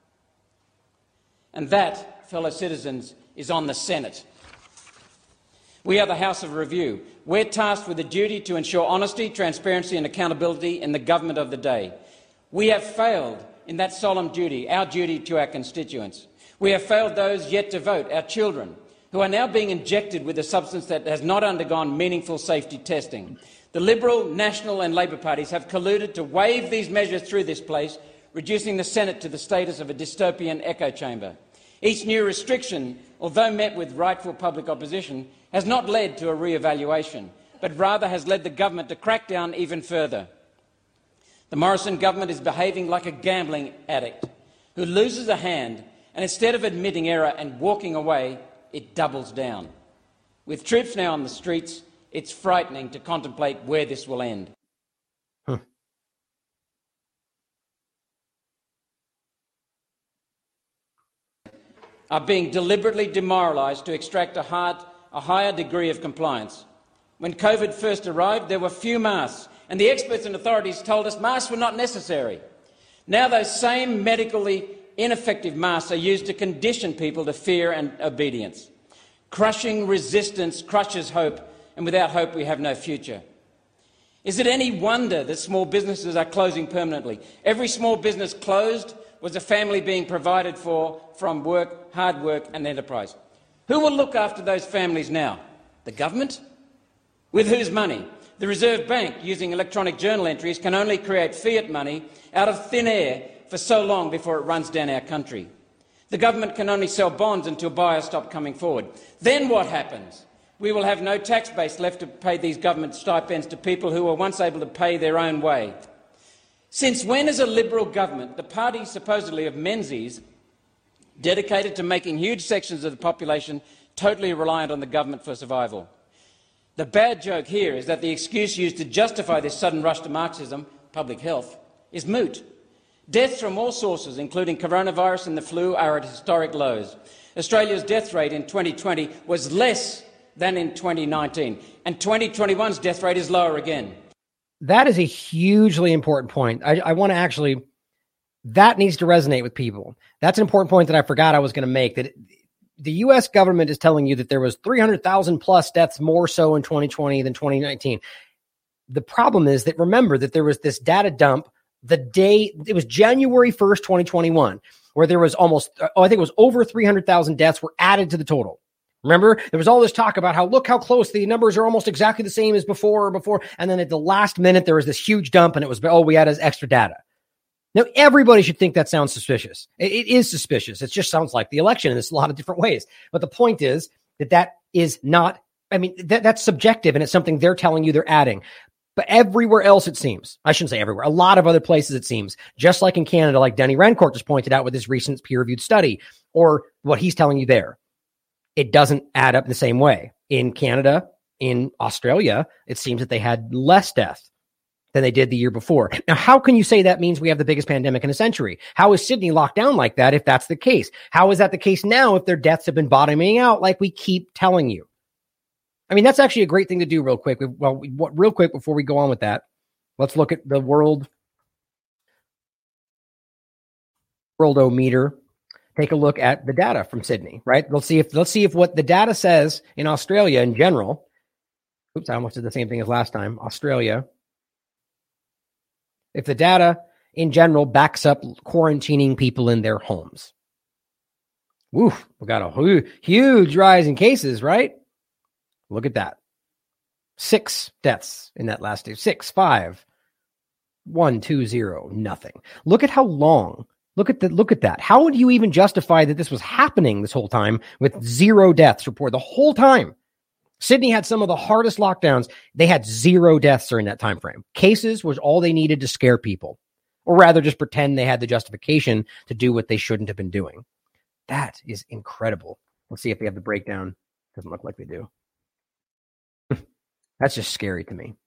I: And that, fellow citizens, is on the Senate. We are the House of Review. We're tasked with the duty to ensure honesty, transparency and accountability in the government of the day. We have failed in that solemn duty, our duty to our constituents. We have failed those yet to vote, our children, who are now being injected with a substance that has not undergone meaningful safety testing. The Liberal, National and Labor parties have colluded to wave these measures through this place, reducing the Senate to the status of a dystopian echo chamber. Each new restriction, although met with rightful public opposition, has not led to a re-evaluation, but rather has led the government to crack down even further. The Morrison government is behaving like a gambling addict who loses a hand, and instead of admitting error and walking away, it doubles down. With troops now on the streets, it's frightening to contemplate where this will end.
B: Huh.
I: Are being deliberately demoralised to extract a, hard, a higher degree of compliance. When COVID first arrived, there were few masks, and the experts and authorities told us masks were not necessary. Now those same medically ineffective masks are used to condition people to fear and obedience. Crushing resistance crushes hope, and without hope we have no future. Is it any wonder that small businesses are closing permanently? Every small business closed was a family being provided for from work, hard work and enterprise. Who will look after those families now? The government? With whose money? The Reserve Bank, using electronic journal entries, can only create fiat money out of thin air for so long before it runs down our country. The government can only sell bonds until buyers stop coming forward. Then what happens? We will have no tax base left to pay these government stipends to people who were once able to pay their own way. Since when is a Liberal government, the party supposedly of Menzies, dedicated to making huge sections of the population totally reliant on the government for survival? The bad joke here is that the excuse used to justify this sudden rush to Marxism, public health, is moot. Deaths from all sources, including coronavirus and the flu, are at historic lows. Australia's death rate in twenty twenty was less than in twenty nineteen, and twenty twenty-one's death rate is lower again.
B: That is a hugely important point. I, I want to actually, that needs to resonate with people. That's an important point that I forgot I was going to make, that the U S government is telling you that there was three hundred thousand plus deaths more so in twenty twenty than twenty nineteen. The problem is that, remember that there was this data dump the day, it was January first, twenty twenty-one, where there was almost, oh, I think it was over three hundred thousand deaths were added to the total. Remember, there was all this talk about how, look how close the numbers are, almost exactly the same as before or before. And then at the last minute, there was this huge dump and it was, oh, we had extra data. Now, everybody should think that sounds suspicious. It, it is suspicious. It just sounds like the election in a lot of different ways. But the point is that that is not, I mean, that, that's subjective and it's something they're telling you they're adding. But everywhere else, it seems, I shouldn't say everywhere, a lot of other places, it seems, just like in Canada, like Denny Rancourt just pointed out with his recent peer-reviewed study, or what he's telling you there, it doesn't add up the same way. In Canada, in Australia, it seems that they had less death than they did the year before. Now, how can you say that means we have the biggest pandemic in a century? How is Sydney locked down like that if that's the case? How is that the case now if their deaths have been bottoming out like we keep telling you? I mean, that's actually a great thing to do real quick. Well, real quick before we go on with that, let's look at the world worldometer. Take a look at the data from Sydney, right? Let's see if let's see if what the data says in Australia in general. Oops, I almost did the same thing as last time. Australia. If the data in general backs up quarantining people in their homes. Woof, we got a huge rise in cases, right? Look at that. Six deaths in that last day. Six, five, one, two, zero, nothing. Look at how long. Look at the look at that. How would you even justify that this was happening this whole time with zero deaths reported the whole time? Sydney had some of the hardest lockdowns. They had zero deaths during that time frame. Cases was all they needed to scare people, or rather just pretend they had the justification to do what they shouldn't have been doing. That is incredible. Let's see if they have the breakdown. Doesn't look like they do. That's just scary to me.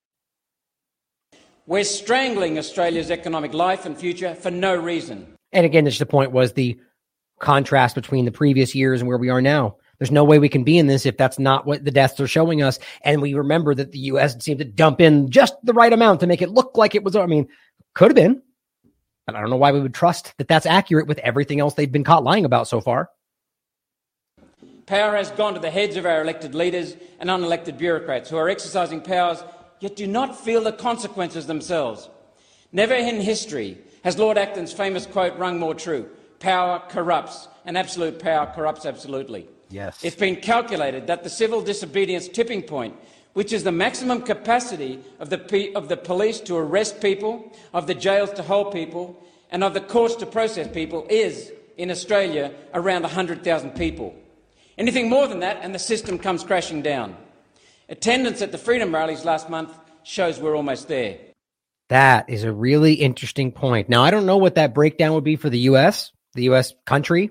I: We're strangling Australia's economic life and future for no reason.
B: And again, just the point was the contrast between the previous years and where we are now. There's no way we can be in this if that's not what the deaths are showing us. And we remember that the U S seemed to dump in just the right amount to make it look like it was, I mean, could have been. But I don't know why we would trust that that's accurate with everything else they've been caught lying about so far.
I: Power has gone to the heads of our elected leaders and unelected bureaucrats who are exercising powers yet do not feel the consequences themselves. Never in history has Lord Acton's famous quote rung more true. Power corrupts, and absolute power corrupts absolutely.
B: Yes.
I: It's been calculated that the civil disobedience tipping point, which is the maximum capacity of the, of the police to arrest people, of the jails to hold people, and of the courts to process people, is, in Australia, around one hundred thousand people. Anything more than that, and the system comes crashing down. Attendance at the Freedom rallies last month shows we're almost there.
B: That is a really interesting point. Now, I don't know what that breakdown would be for the U S, the U S country,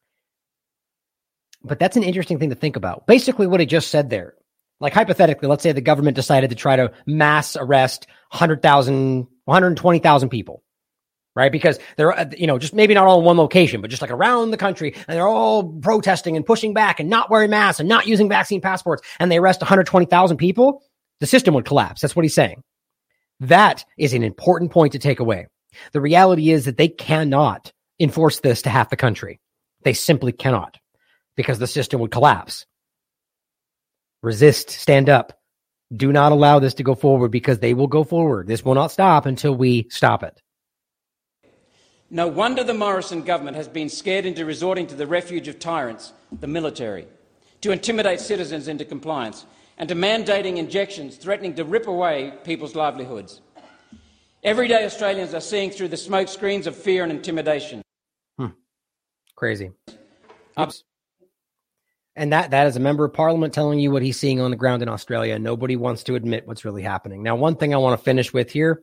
B: but that's an interesting thing to think about. Basically, what he just said there, like hypothetically, let's say the government decided to try to mass arrest one hundred thousand, one hundred twenty thousand people, right? Because they're, you know, just maybe not all in one location, but just like around the country, and they're all protesting and pushing back and not wearing masks and not using vaccine passports, and they arrest one hundred twenty thousand people, the system would collapse. That's what he's saying. That is an important point to take away. The reality is that they cannot enforce this to half the country. They simply cannot, because the system would collapse. Resist, stand up. Do not allow this to go forward, because they will go forward. This will not stop until we stop it.
I: No wonder the Morrison government has been scared into resorting to the refuge of tyrants, the military, to intimidate citizens into compliance, and to mandating injections threatening to rip away people's livelihoods. Everyday Australians are seeing through the smoke screens of fear and intimidation.
B: Hmm. Crazy.
I: Oops.
B: And that that is a member of parliament telling you what he's seeing on the ground in Australia. Nobody wants to admit what's really happening. Now, one thing I want to finish with here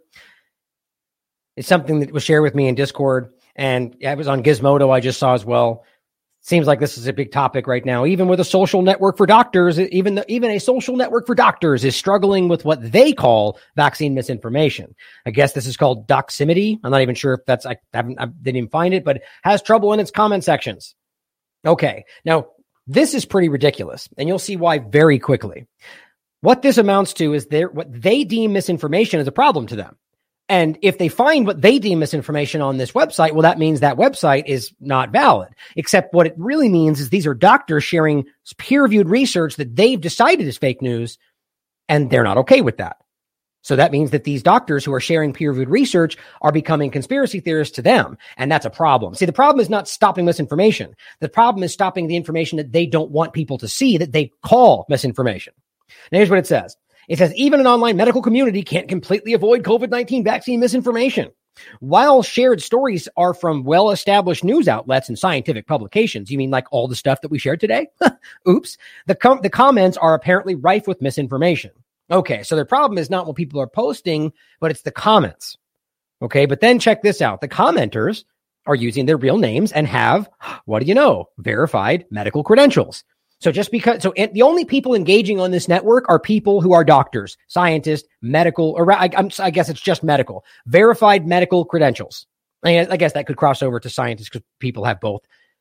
B: is something that was shared with me in Discord, and it was on Gizmodo I just saw as well. Seems like this is a big topic right now. Even with a social network for doctors, even the, even a social network for doctors is struggling with what they call vaccine misinformation. I guess this is called Doximity. I'm not even sure if that's, I haven't, I didn't even find it, but has trouble in its comment sections. Okay. Now, this is pretty ridiculous, and you'll see why very quickly. What this amounts to is their, what they deem misinformation is a problem to them. And if they find what they deem misinformation on this website, well, that means that website is not valid. Except what it really means is these are doctors sharing peer-reviewed research that they've decided is fake news, and they're not okay with that. So that means that these doctors who are sharing peer-reviewed research are becoming conspiracy theorists to them, and that's a problem. See, the problem is not stopping misinformation. The problem is stopping the information that they don't want people to see, that they call misinformation. Now, here's what it says. It says, even an online medical community can't completely avoid COVID nineteen vaccine misinformation. While shared stories are from well-established news outlets and scientific publications, you mean like all the stuff that we shared today? Oops. The, com- the comments are apparently rife with misinformation. Okay, so their problem is not what people are posting, but it's the comments. Okay, but then check this out. The commenters are using their real names and have, what do you know, verified medical credentials. So just because, so it, the only people engaging on this network are people who are doctors, scientists, medical, or I, I'm, I guess it's just medical, verified medical credentials. I, I guess that could cross over to scientists because people have both.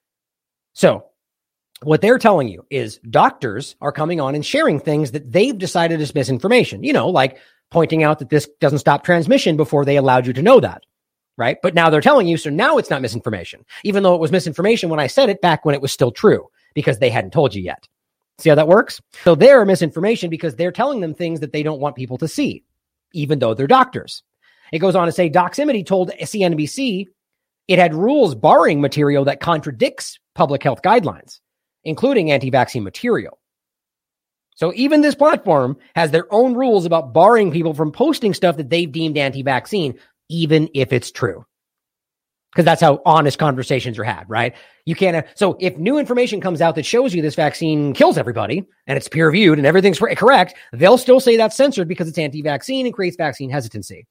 B: So what they're telling you is doctors are coming on and sharing things that they've decided is misinformation, you know, like pointing out that this doesn't stop transmission before they allowed you to know that. Right. But now they're telling you, so now it's not misinformation, even though it was misinformation when I said it back when it was still true, because they hadn't told you yet. See how that works? So they're misinformation because they're telling them things that they don't want people to see, even though they're doctors. It goes on to say Doximity told C N B C it had rules barring material that contradicts public health guidelines, including anti-vaccine material. So even this platform has their own rules about barring people from posting stuff that they've deemed anti-vaccine, even if it's true. Because that's how honest conversations are had, right? You can't. Uh, so if new information comes out that shows you this vaccine kills everybody and it's peer reviewed and everything's correct, they'll still say that's censored because it's anti-vaccine and creates vaccine hesitancy.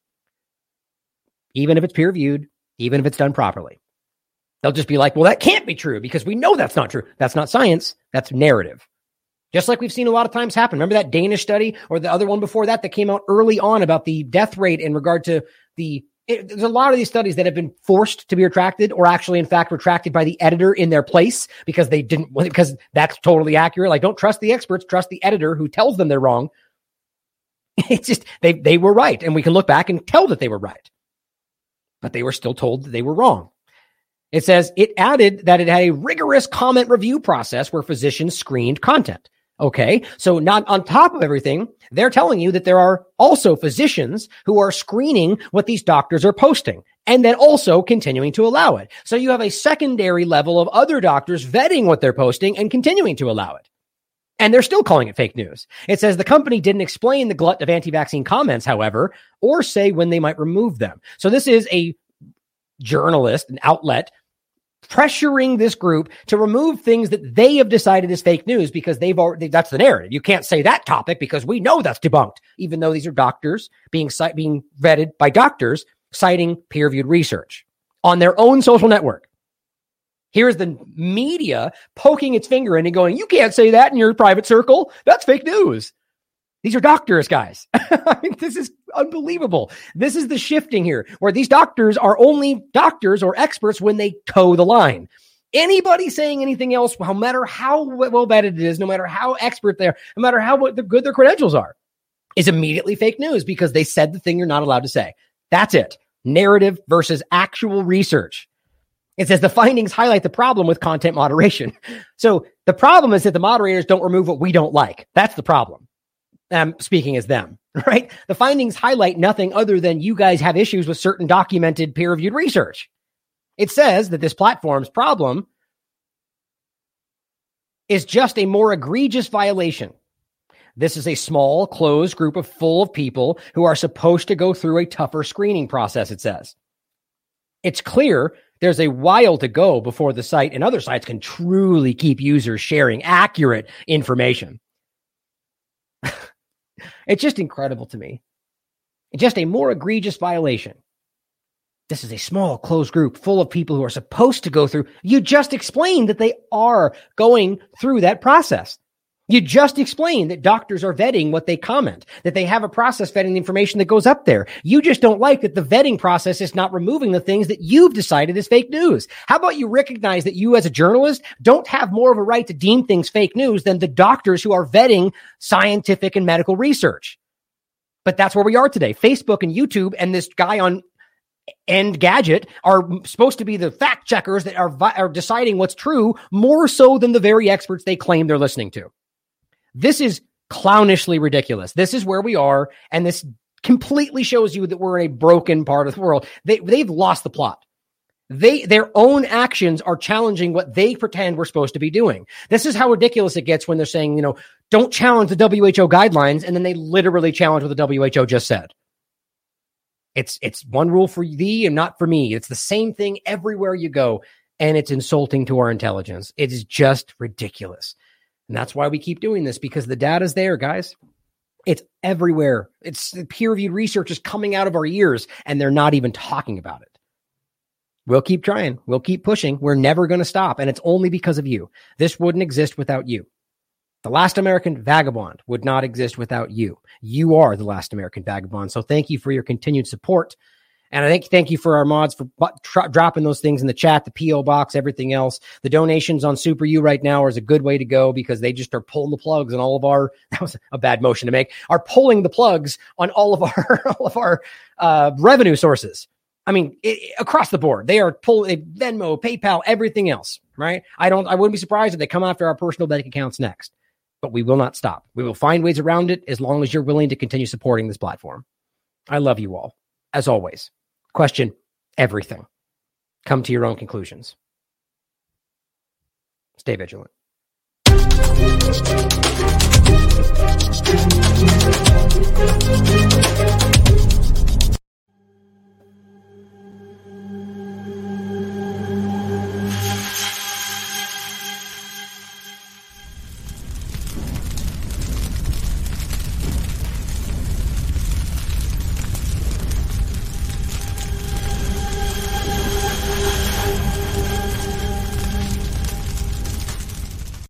B: Even if it's peer reviewed, even if it's done properly, they'll just be like, well, that can't be true because we know that's not true. That's not science. That's narrative. Just like we've seen a lot of times happen. Remember that Danish study or the other one before that that came out early on about the death rate in regard to the It, there's a lot of these studies that have been forced to be retracted or actually, in fact, retracted by the editor in their place because they didn't, because that's totally accurate. Like, don't trust the experts, trust the editor who tells them they're wrong. It's just, they, they were right. And we can look back and tell that they were right, but they were still told that they were wrong. It says it added that it had a rigorous comment review process where physicians screened content. Okay, so not on top of everything, they're telling you that there are also physicians who are screening what these doctors are posting and then also continuing to allow it. So you have a secondary level of other doctors vetting what they're posting and continuing to allow it. And they're still calling it fake news. It says the company didn't explain the glut of anti-vaccine comments, however, or say when they might remove them. So this is a journalist, an outlet, pressuring this group to remove things that they have decided is fake news because they've already, that's the narrative. You can't say that topic because we know that's debunked, even though these are doctors being being vetted by doctors citing peer-reviewed research on their own social network. Here's the media poking its finger in and going, you can't say that in your private circle. That's fake news. These are doctors, guys. I mean, this is unbelievable. This is the shifting here, where these doctors are only doctors or experts when they toe the line. Anybody saying anything else, no matter how well vetted it is, no matter how expert they are, no matter how good their credentials are, is immediately fake news because they said the thing you're not allowed to say. That's it. Narrative versus actual research. It says the findings highlight the problem with content moderation. So the problem is that the moderators don't remove what we don't like. That's the problem. Um, speaking as them, right? The findings highlight nothing other than you guys have issues with certain documented peer-reviewed research. It says that this platform's problem is just a more egregious violation. This is a small, closed group of full of people who are supposed to go through a tougher screening process, it says. It's clear There's a while to go before the site and other sites can truly keep users sharing accurate information. It's just incredible to me. Just a more egregious violation. This is a small, closed group full of people who are supposed to go through. You just explained that they are going through that process. You just explained that doctors are vetting what they comment, that they have a process vetting the information that goes up there. You just don't like that the vetting process is not removing the things that you've decided is fake news. How about you recognize that you as a journalist don't have more of a right to deem things fake news than the doctors who are vetting scientific and medical research? But that's where we are today. Facebook and YouTube and this guy on Engadget are supposed to be the fact checkers that are, vi- are deciding what's true more so than the very experts they claim they're listening to. This is clownishly ridiculous. This is where we are, and this completely shows you that we're in a broken part of the world. They, they've lost the plot. They, their own actions are challenging what they pretend we're supposed to be doing. This is how ridiculous it gets when they're saying, you know, don't challenge the W H O guidelines, and then they literally challenge what the W H O just said. It's it's one rule for thee and not for me. It's the same thing everywhere you go, and it's insulting to our intelligence. It is just ridiculous. And that's why we keep doing this, because the data's there, guys. It's everywhere. It's the peer-reviewed research is coming out of our ears, and they're not even talking about it. We'll keep trying. We'll keep pushing. We're never going to stop, and it's only because of you. This wouldn't exist without you. The Last American Vagabond would not exist without you. You are the Last American Vagabond. So thank you for your continued support. And I think thank you for our mods for tra- dropping those things in the chat, the P O box, everything else. The donations on Super U right now is a good way to go, because they just are pulling the plugs on all of our, that was a bad motion to make, are pulling the plugs on all of our, all of our uh, revenue sources. I mean, it, across the board, they are pulling Venmo, PayPal, everything else, right? I don't, I wouldn't be surprised if they come after our personal bank accounts next. But we will not stop. We will find ways around it as long as you're willing to continue supporting this platform. I love you all. As always, question everything. Come to your own conclusions. Stay vigilant.
J: Thank you.